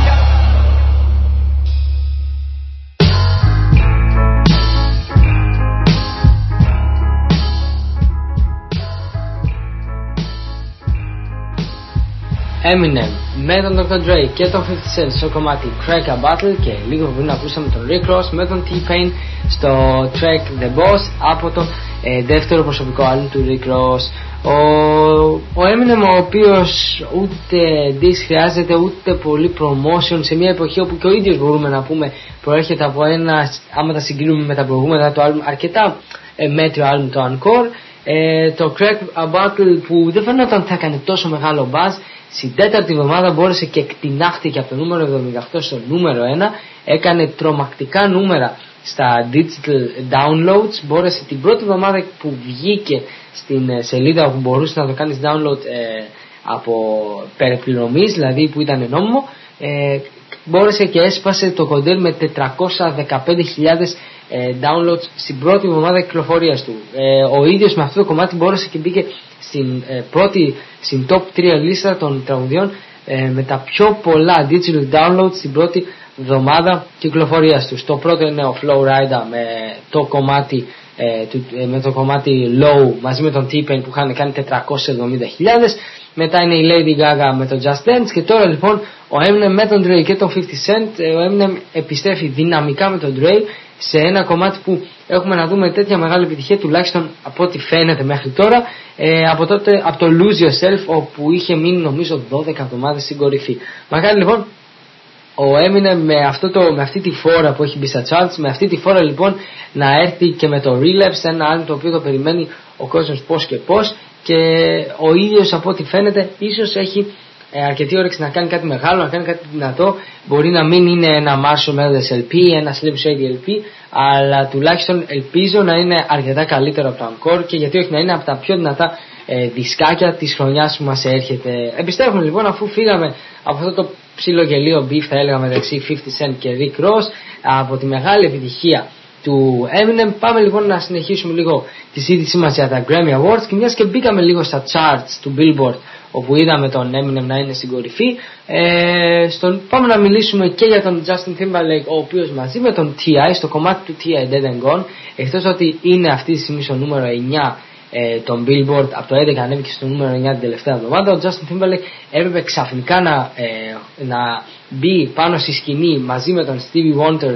Eminem με τον Dr. Dre και τον 50 Cent στο κομμάτι Crack a Battle, και λίγο πριν ακούσαμε τον Rick Ross με τον T-Pain στο track The Boss από το δεύτερο προσωπικό άλμπουμ του Rick Ross. Ο Eminem, ο οποίος ούτε diss χρειάζεται ούτε πολύ promotion σε μια εποχή όπου και ο ίδιος μπορούμε να πούμε προέρχεται από ένα, άμα τα συγκρίνουμε με τα προηγούμενα του άλμπουμ, αρκετά μέτριο άλμπουμ, το Encore. Το Crack a Battle που δεν φαίνονταν θα έκανε τόσο μεγάλο buzz, στην τέταρτη εβδομάδα μπόρεσε και εκτινάχτηκε από το νούμερο 78 στο νούμερο 1, έκανε τρομακτικά νούμερα στα digital downloads, μπόρεσε την πρώτη εβδομάδα που βγήκε στην σελίδα όπου μπορούσε να το κάνεις download από περιπληρωμής, δηλαδή που ήταν νόμιμο, μπόρεσε και έσπασε το κοντέρ με 415.000 downloads στην πρώτη εβδομάδα κυκλοφορίας του. Ο ίδιος με αυτό το κομμάτι μπόρεσε και μπήκε στην top 3 λίστα των τραγουδιών με τα πιο πολλά digital downloads στην πρώτη εβδομάδα κυκλοφορίας του. Το πρώτο είναι ο Flow Rida με το κομμάτι Low μαζί με τον T-Pain που είχαν κάνει 470.000. Μετά είναι η Lady Gaga με το Just Dance, και τώρα λοιπόν ο Eminem με τον Dre και τον 50 Cent. Ο Eminem επιστρέφει δυναμικά με τον Dre σε ένα κομμάτι που έχουμε να δούμε τέτοια μεγάλη επιτυχία, τουλάχιστον από ό,τι φαίνεται μέχρι τώρα, από το Lose Yourself, όπου είχε μείνει νομίζω 12 εβδομάδες στην κορυφή. Μακάρι λοιπόν ο Eminem με αυτή τη φόρα που έχει μπει στα charts, με αυτή τη φόρα λοιπόν να έρθει και με το Relapse, ένα άλμπουμ το οποίο το περιμένει ο κόσμος πώς και πώς, και ο ίδιος από ό,τι φαίνεται ίσως έχει αρκετή όρεξη να κάνει κάτι μεγάλο, να κάνει κάτι δυνατό. Μπορεί να μην είναι ένα Marshall Mathers LP, ένα Slim Shady LP, αλλά τουλάχιστον ελπίζω να είναι αρκετά καλύτερο από το Encore, και γιατί όχι να είναι από τα πιο δυνατά δισκάκια της χρονιάς που μας έρχεται. Επιστρέφουμε λοιπόν, αφού φύγαμε από αυτό το ψιλογελίο beef, θα έλεγα, μεταξύ 50 Cent και Rick Ross, από τη μεγάλη επιτυχία του Eminem, πάμε λοιπόν να συνεχίσουμε λίγο τη συζήτησή μας για τα Grammy Awards, και μιας και μπήκαμε λίγο στα charts του Billboard όπου είδαμε τον Eminem να είναι στην κορυφή, πάμε να μιλήσουμε και για τον Justin Timberlake, ο οποίος μαζί με τον T.I. στο κομμάτι του T.I. Dead and Gone, εκτός ότι είναι αυτή τη στιγμή στο νούμερο 9 τον Billboard, από το 11 ανέβηκε στο νούμερο 9 την τελευταία εβδομάδα, ο Justin Timberlake έπρεπε ξαφνικά να μπει πάνω στη σκηνή μαζί με τον Stevie Wonder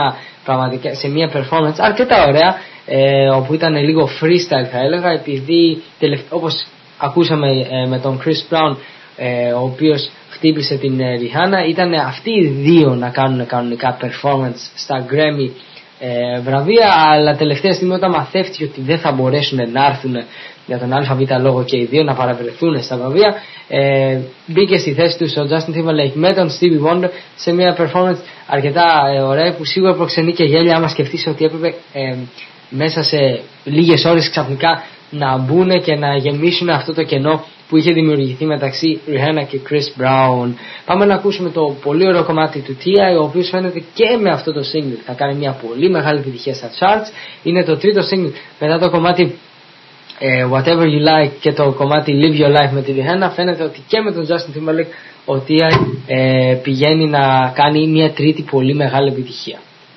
σε μια performance αρκετά ωραία, όπου ήταν λίγο freestyle θα έλεγα, επειδή όπως ακούσαμε με τον Chris Brown, ο οποίος χτύπησε την Rihanna, ήταν αυτοί οι δύο να κάνουν κανονικά performance στα Grammy βραβεία, αλλά τελευταία στιγμή όταν μαθεύτηκε ότι δεν θα μπορέσουν να έρθουν για τον ΑΒ λόγο και οι δύο να παραβρεθούν στα βραβεία, μπήκε στη θέση του ο Justin Timberlake με τον Stevie Wonder σε μια performance αρκετά ωραία, που σίγουρα προξενεί και γέλια άμα σκεφτείς ότι έπρεπε μέσα σε λίγες ώρες ξαφνικά να μπουν και να γεμίσουν αυτό το κενό που είχε δημιουργηθεί μεταξύ Rihanna και Chris Brown. Πάμε να ακούσουμε το πολύ ωραίο κομμάτι του T.I., ο οποίος φαίνεται και με αυτό το single θα κάνει μια πολύ μεγάλη επιτυχία στα charts. Είναι το τρίτο single μετά το κομμάτι Whatever You Like και το κομμάτι Live Your Life με τη Rihanna. Φαίνεται ότι και με τον Justin Timberlake ο T.I. πηγαίνει να κάνει μια τρίτη πολύ μεγάλη επιτυχία.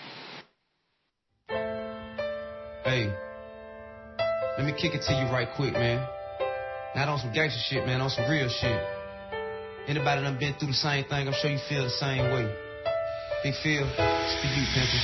Hey, let me kick it to you right quick, man. Not on some gangster shit, man, on some real shit. Anybody done been through the same thing, I'm sure you feel the same way. Big Phil, it's for you, pimpin'.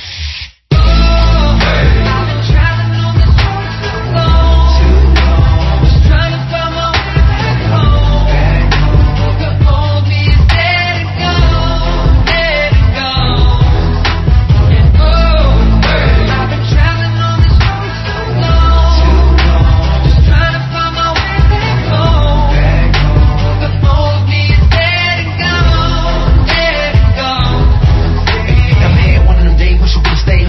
I've been traveling on this road too long, just trying to find my way back home. The old me is dead and gone, dead and gone. And I've been traveling on this road too long, just trying to find my way back home. The old me is dead and gone, dead and gone. I had one of them days wish I would've stayed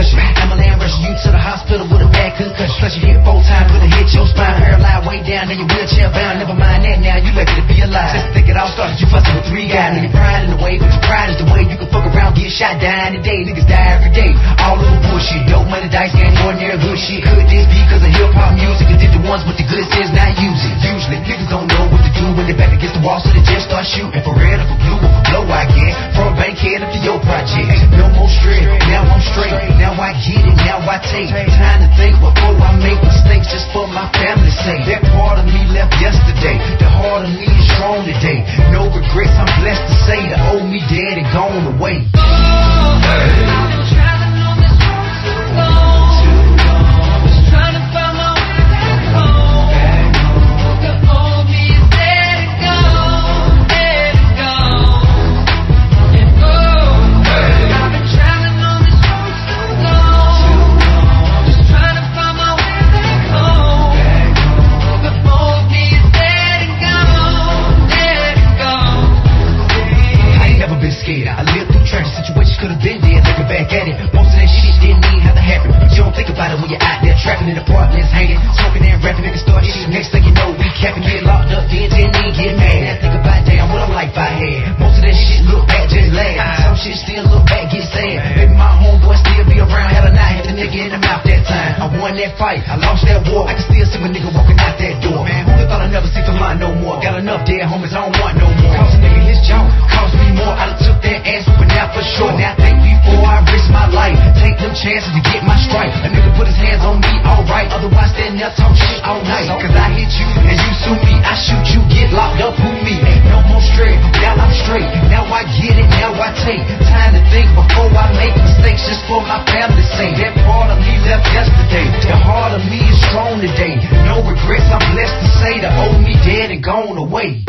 discussion. I'ma land rushing you to the hospital with a bad concussion. Plus you hit 4 times with a hit your spine. Hair lie way down, then you wheelchair bound. Never mind that now, you lucky to be alive. Just think it all started, you fussing with 3 guys. And your pride in the way, but your pride is the way you can fuck around, get shot, die in a day. Niggas die every day, all over bullshit. Dope money, dice game, ordinary hood shit. Could this be cause of hip-hop music? Cause did the ones with the good sense not use it. Usually niggas don't know what to do when they're back against the wall, so they just start shooting. For red or for blue or for blow, I get from Bankhead up to your project. No more straight, now I'm straight. Now I get it, now I take time to think before I make mistakes, just for my family's sake. That part of me left yesterday, the heart of me is strong today. No regrets, I'm blessed to say the old me dead and gone away. I lived through tragic situations, could've been dead, looking back at it. Most of that shit didn't even have to happen. You don't think about it when you're out there trapping in apartments, hanging, smoking and rapping, niggas start shit. Next thing you know, we capping, get locked up, then get mad. Think about damn, what a life I had. Most of that shit look back, just laugh. Some shit still look back, get sad. Maybe my homeboy still be around, hell or not, hit the nigga in the mouth that time. I won that fight, I lost that war. I can still see my nigga walking out that door. Man, who'da thought I'd never see for mine no more? Got enough dead homies, I don't want no more. Cost a nigga his job, cost me more. I done took that ass whooping out for sure. Now think before I risk my life. Take them chances to get my stripe. A nigga put his hands on me, alright. Otherwise stand there talk shit all night. Cause I hit you and you sue me. I shoot you, get locked up, who me? Ain't no more straight, now I'm straight. Now I get it, now I take time to think before I make mistakes, just for my family's sake. That part of me left yesterday, the heart of me is strong today. No regrets, I'm blessed to say the old me dead and gone away.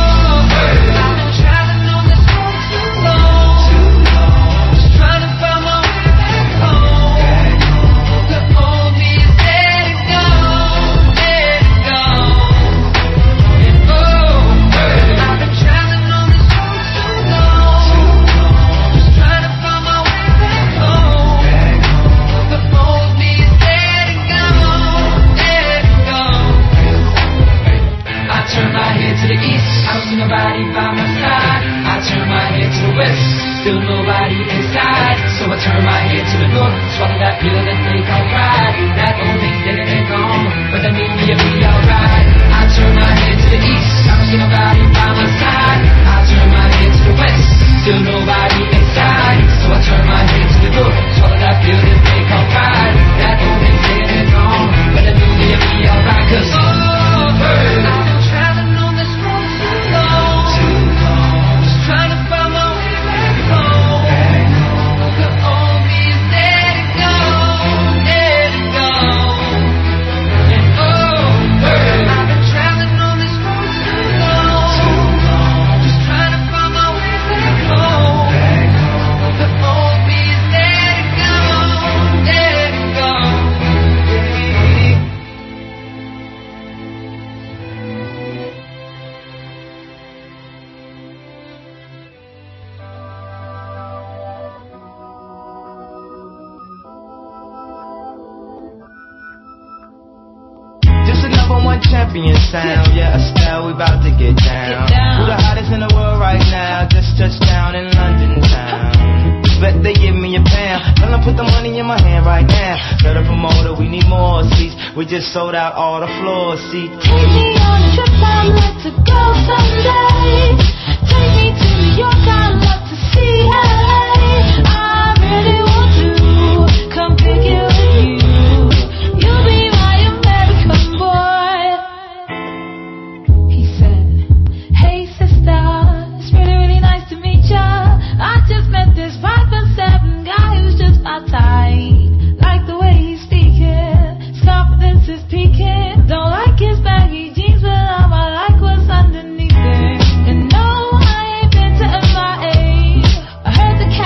Nobody by my side, I turn my head to the west, still nobody inside, so I turn my head to the north, swallow that pill that they call pride, that old thing dead and gone, but that means me be alright. I turn my head to the east, I don't see nobody by my side, I turn my head to the west, still nobody inside, so I turn my head to the north, swallow that pill that they call pride, that old thing dead and gone, but that means me be alright, cause champion sound, yeah, Estelle, we about to get down. Who the hottest in the world right now? Just touched down in London town. Bet they give me a pound. Tell them put the money in my hand right now. Better promoter, we need more seats. We just sold out all the floor seats. Take me on a trip, I'd like to go someday. Take me to New York, I'd love to see LA. I really want to come pick you with you. You'll be my American boy. It's really, really nice to meet ya. I just met this 5'7" guy who's just my type. Like the way he's speaking, his confidence is peaking. Don't like his baggy jeans, but I like what's underneath it. And no, I ain't been to MIA. I heard the cat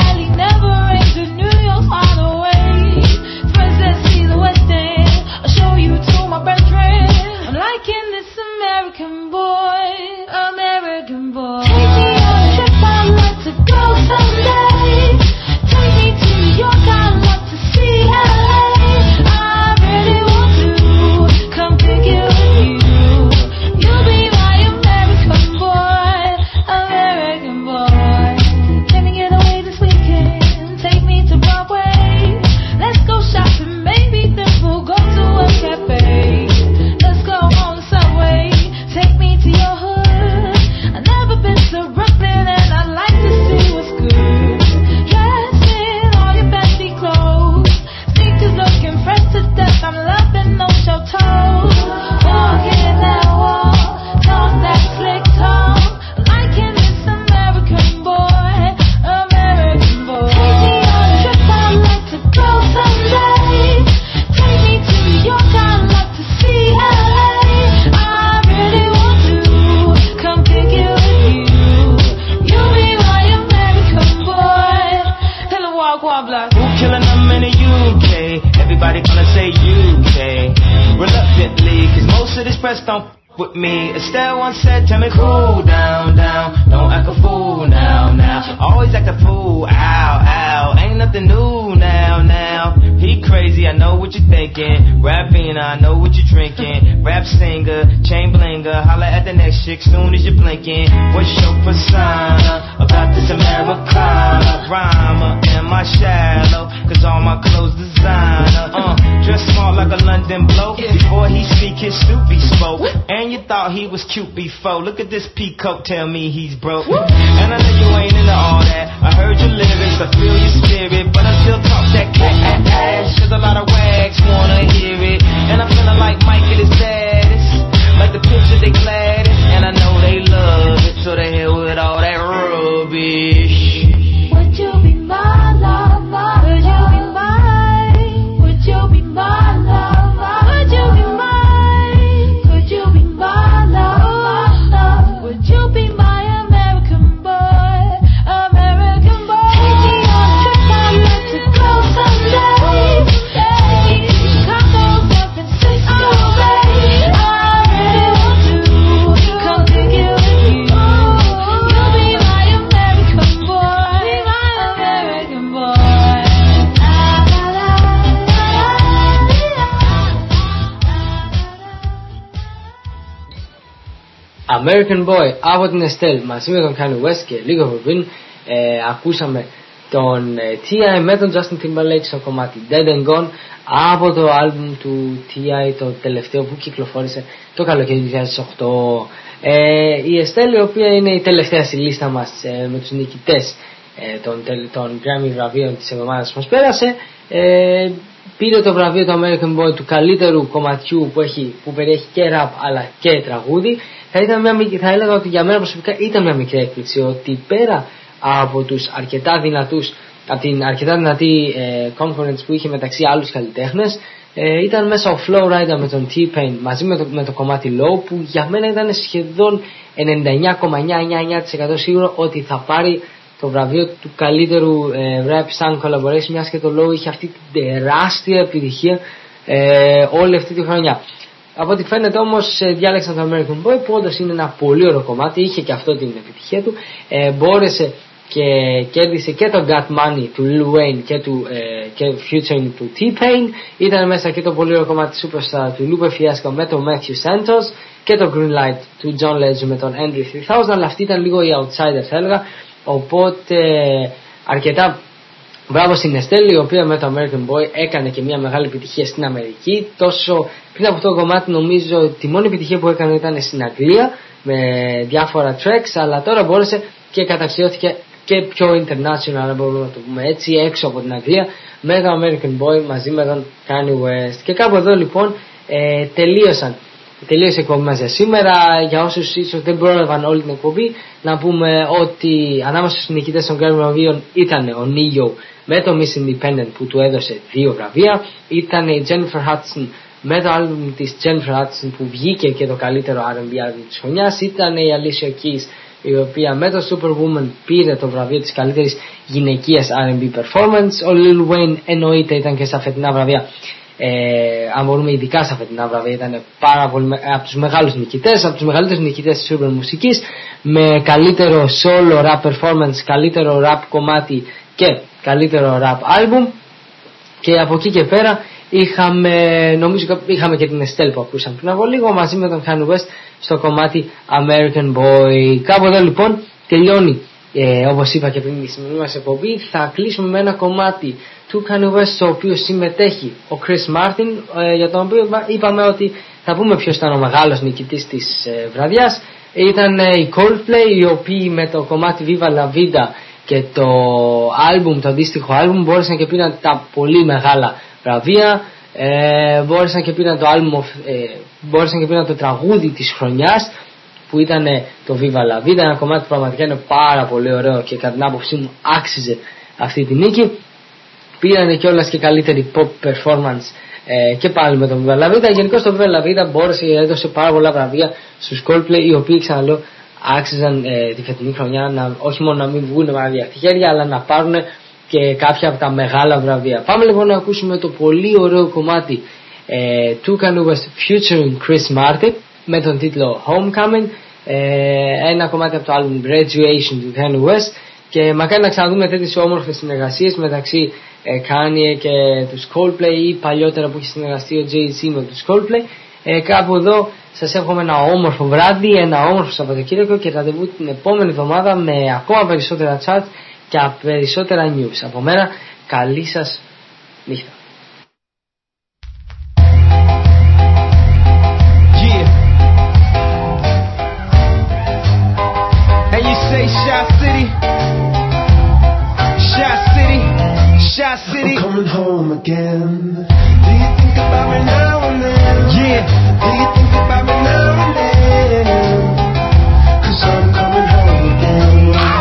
Express don't with me. Estelle once said, tell me cool down, down. Don't act a fool now, now. Always act a fool, ow, ow. Ain't nothing new now, now. He crazy, I know what you're thinking. Rapping, I know what you're drinking. Rap singer, chain blinger. Holla at the next chick soon as you're blinking. What's your persona about this Americana? Rhymer, am I shallow? Cause all my clothes designer. Dress smart like a London bloke. Before he speak, his suit be spoke. And you thought he was cute before. Look at this peacoat, tell me he's broke. And I know you ain't into all that. I heard your lyrics, I feel your spirit, but I still talk that cat ass. Cause a lot of wags wanna hear it. And I'm feeling like Mike at his saddest. Like the picture they gladdest. And I know they love it, so they hell with all that rubbish. Would you be my lover? Would you be mine? Would you be my lover? Would you be mine? Could you be my lover? Would you be my American boy? American boy. Take me on a trip, I'd like to go someday. Chicago, San Francisco, babe. I really want to come pick you with you. You'll be my American boy. Be my American boy. La la la American Boy από την Estelle μαζί με τον Kanye West και λίγο πριν ακούσαμε τον T.I. με τον Justin Timberlake στο κομμάτι Dead and Gone από το άλμπουμ του T.I. το τελευταίο που κυκλοφόρησε το καλοκαίρι 2008. Η Estelle, η οποία είναι η τελευταία στη λίστα μας με τους νικητές των Grammy βραβείων της εβδομάδας που μας πέρασε, πήρε το βραβείο του American Boy του καλύτερου κομματιού που περιέχει και rap αλλά και τραγούδι. Θα έλεγα ότι για μένα προσωπικά ήταν μια μικρή έκπληξη ότι πέρα από τους από την αρκετά δυνατή conference που είχε μεταξύ άλλους καλλιτέχνες, ήταν μέσα ο Flow Rider με τον T-Pain μαζί με το κομμάτι Low, που για μένα ήταν σχεδόν 99,999% σίγουρο ότι θα πάρει το βραβείο του καλύτερου rap sound collaboration, μιας και το Low είχε αυτή την τεράστια επιτυχία όλη αυτή τη χρονιά. Από ό,τι φαίνεται όμως διάλεξαν το American Boy, που όντως είναι ένα πολύ ωραίο κομμάτι, είχε και αυτό την επιτυχία του, μπόρεσε και κέρδισε και το Got Money του Lil Wayne και featuring του T-Pain. Ήταν μέσα και το πολύ ωραίο κομμάτι Superstar του Lupe Fiasco με τον Matthew Santos και το Green Light του John Legend με τον Andre 3000, αλλά αυτή ήταν λίγο η outsider θα έλεγα, οπότε αρκετά μπράβο στην Estelle, η οποία με το American Boy έκανε και μια μεγάλη επιτυχία στην Αμερική. Τόσο πριν από αυτό το κομμάτι νομίζω ότι τη μόνη επιτυχία που έκανε ήταν στην Αγγλία με διάφορα tracks, αλλά τώρα μπόρεσε και καταξιώθηκε και πιο international, αν μπορούμε να το πούμε έτσι, έξω από την Αγγλία με το American Boy μαζί με τον Kanye West. Και κάπου εδώ λοιπόν τελείωσε η εκπομπή μας για σήμερα. Για όσους ίσως δεν πρόλαβαν όλη την εκπομπή, να πούμε ότι ανάμεσα στους νικητές των Grammy βραβείων ήταν ο Neo με το Miss Independent που του έδωσε 2 βραβεία, ήταν η Jennifer Hudson με το άλμπουμ της Jennifer Hudson που βγήκε και το καλύτερο R&B άλμπουμ της χρονιάς, ήταν η Alicia Keys η οποία με το Superwoman πήρε το βραβείο της καλύτερης γυναικείας R&B performance. Ο Lil Wayne εννοείται ήταν και στα φετινά βραβεία, αν μπορούμε ειδικά στα φετινά βραβεία, ήταν πάρα πολύ από τους μεγάλους νικητές, από τους μεγαλύτερους νικητές της urban μουσικής, με καλύτερο solo rap performance, καλύτερο rap κομμάτι και καλύτερο rap album. Και από εκεί και πέρα είχαμε και την Estelle που ακούσαμε πριν από λίγο μαζί με τον Kanye West στο κομμάτι American Boy. Κάπου εδώ λοιπόν τελειώνει, όπως είπα και πριν, η σημερινή μας εκπομπή. Θα κλείσουμε με ένα κομμάτι του Kanye West στο οποίο συμμετέχει ο Chris Martin, για τον οποίο είπαμε ότι θα πούμε ποιος ήταν ο μεγάλος νικητής της βραδιάς. Ήταν οι Coldplay, οι οποίοι με το κομμάτι Viva La Vida και το αντίστοιχο άλμπουμ μπόρεσαν και πήραν τα πολύ μεγάλα βραβεία, μπόρεσαν και πήραν μπόρεσαν και πήραν το τραγούδι της χρονιάς που ήταν το Viva La Vida, ένα κομμάτι που πραγματικά είναι πάρα πολύ ωραίο και κατά την άποψή μου άξιζε αυτή τη νίκη. Πήραν κιόλας και καλύτερη pop performance και πάλι με το Viva La Vida. Γενικώς το Viva La Vida μπόρεσε και έδωσε πάρα πολλά βραβεία στους Coldplay, οι οποίοι ξαναλέω άξιζαν τη φετινή χρονιά όχι μόνο να μην βγουν βραβεία από τη χέρια, αλλά να πάρουν και κάποια από τα μεγάλα βραβεία. Πάμε λοιπόν να ακούσουμε το πολύ ωραίο κομμάτι του Kanye West featuring Chris Martin με τον τίτλο Homecoming, ένα κομμάτι από το album Graduation του Kanye West, και μακάρι να ξαναδούμε τέτοιες όμορφες συνεργασίες μεταξύ Kanye και τους Coldplay, ή παλιότερα που έχει συνεργαστεί ο Jay-Z με τους Coldplay. Κάπου εδώ σας εύχομαι ένα όμορφο βράδυ, ένα όμορφο Σαββατοκύριακο και ραντεβού την επόμενη εβδομάδα με ακόμα περισσότερα chat και περισσότερα news. Από μένα, καλή σας νύχτα. Shot City, I'm coming home again. Do you think about me now and then? Yeah. Do you think about me now and then? 'Cause I'm coming home again.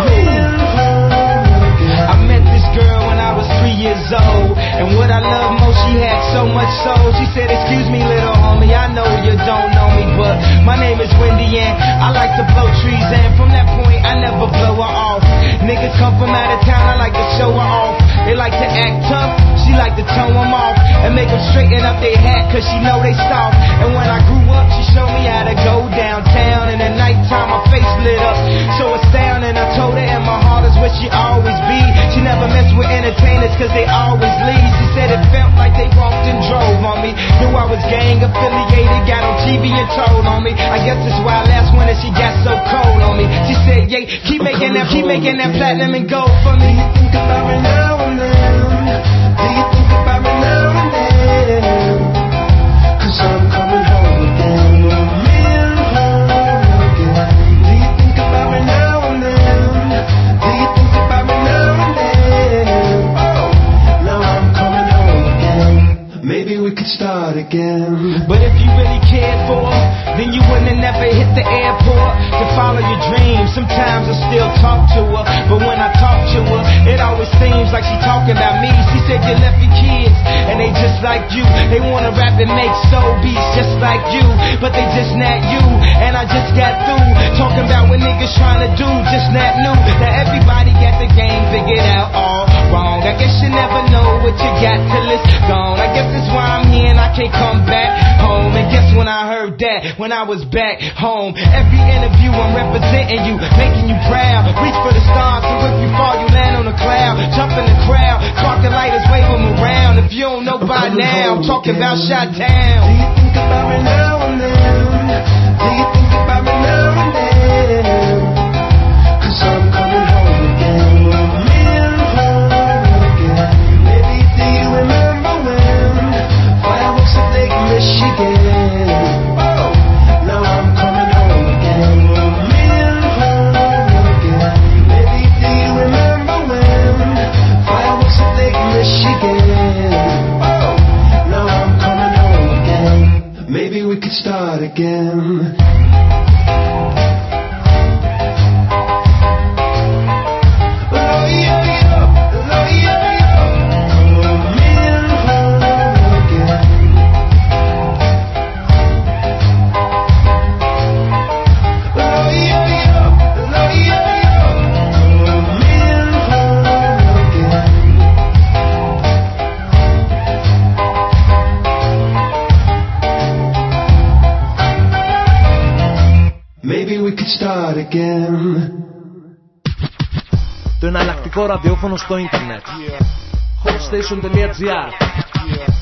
I met this girl when I was 3 years old, and what I love most, she had so much soul. She said, excuse me, little homie, I know you don't know me, but my name is Wendy and I like to blow trees, and from that point I never blow her off. Niggas come from out of town, I like to show her off. They like to act tough, she like to tone them off and make them straighten up their hat, 'cause she know they soft. And when I grew up, she showed me how to go downtown, and at nighttime my face lit up so astounding. I told her in my heart is where she always be. She never mess with entertainers 'cause they always leave. She said it felt like they walked and drove on me. Knew I was gang affiliated, got on TV and told on me. I guess that's why last winter she got so cold on me. She said, yeah, keep making that platinum and gold for me. Do you think about me now and then? Do you think about me now and then? 'Cause I'm coming home again. Do you think about me now and then? Do you think about me now and then? Oh, now I'm coming home again. Maybe we could start again. But if you really cared for her, then you wouldn't have never hit the airport to follow your dreams. Sometimes I still talk to her, but when I talk to her, it always seems like she talking about me. She said you left your kids, and they just like you. They wanna rap and make soul beats just like you, but they just not you. And I just got through talking about what niggas trying to do, just not new. Now everybody got the game figured out all wrong. I guess you never know what you got till it's gone. I guess that's why I'm here and I can't come back home. And guess when I heard that, when I was back home. Every interview I'm representing you, making you proud. Reach for the stars, so if you fall you land on a cloud. Jump in the crowd, talking lighters, wave them around. If you don't know by now, I'm talking about Chi-Town. Do you think about me now and then? Do you think about me now and then? 'Cause I'm coming home again. Maybe do you remember when fireworks at Lake Michigan? Oh, now I'm coming home again. Maybe do you remember when fireworks at Lake Michigan? Oh, now I'm coming home again. Maybe we could start again. Το εναλλακτικό ραδιόφωνο στο ίντερνετ. Hopstation.gr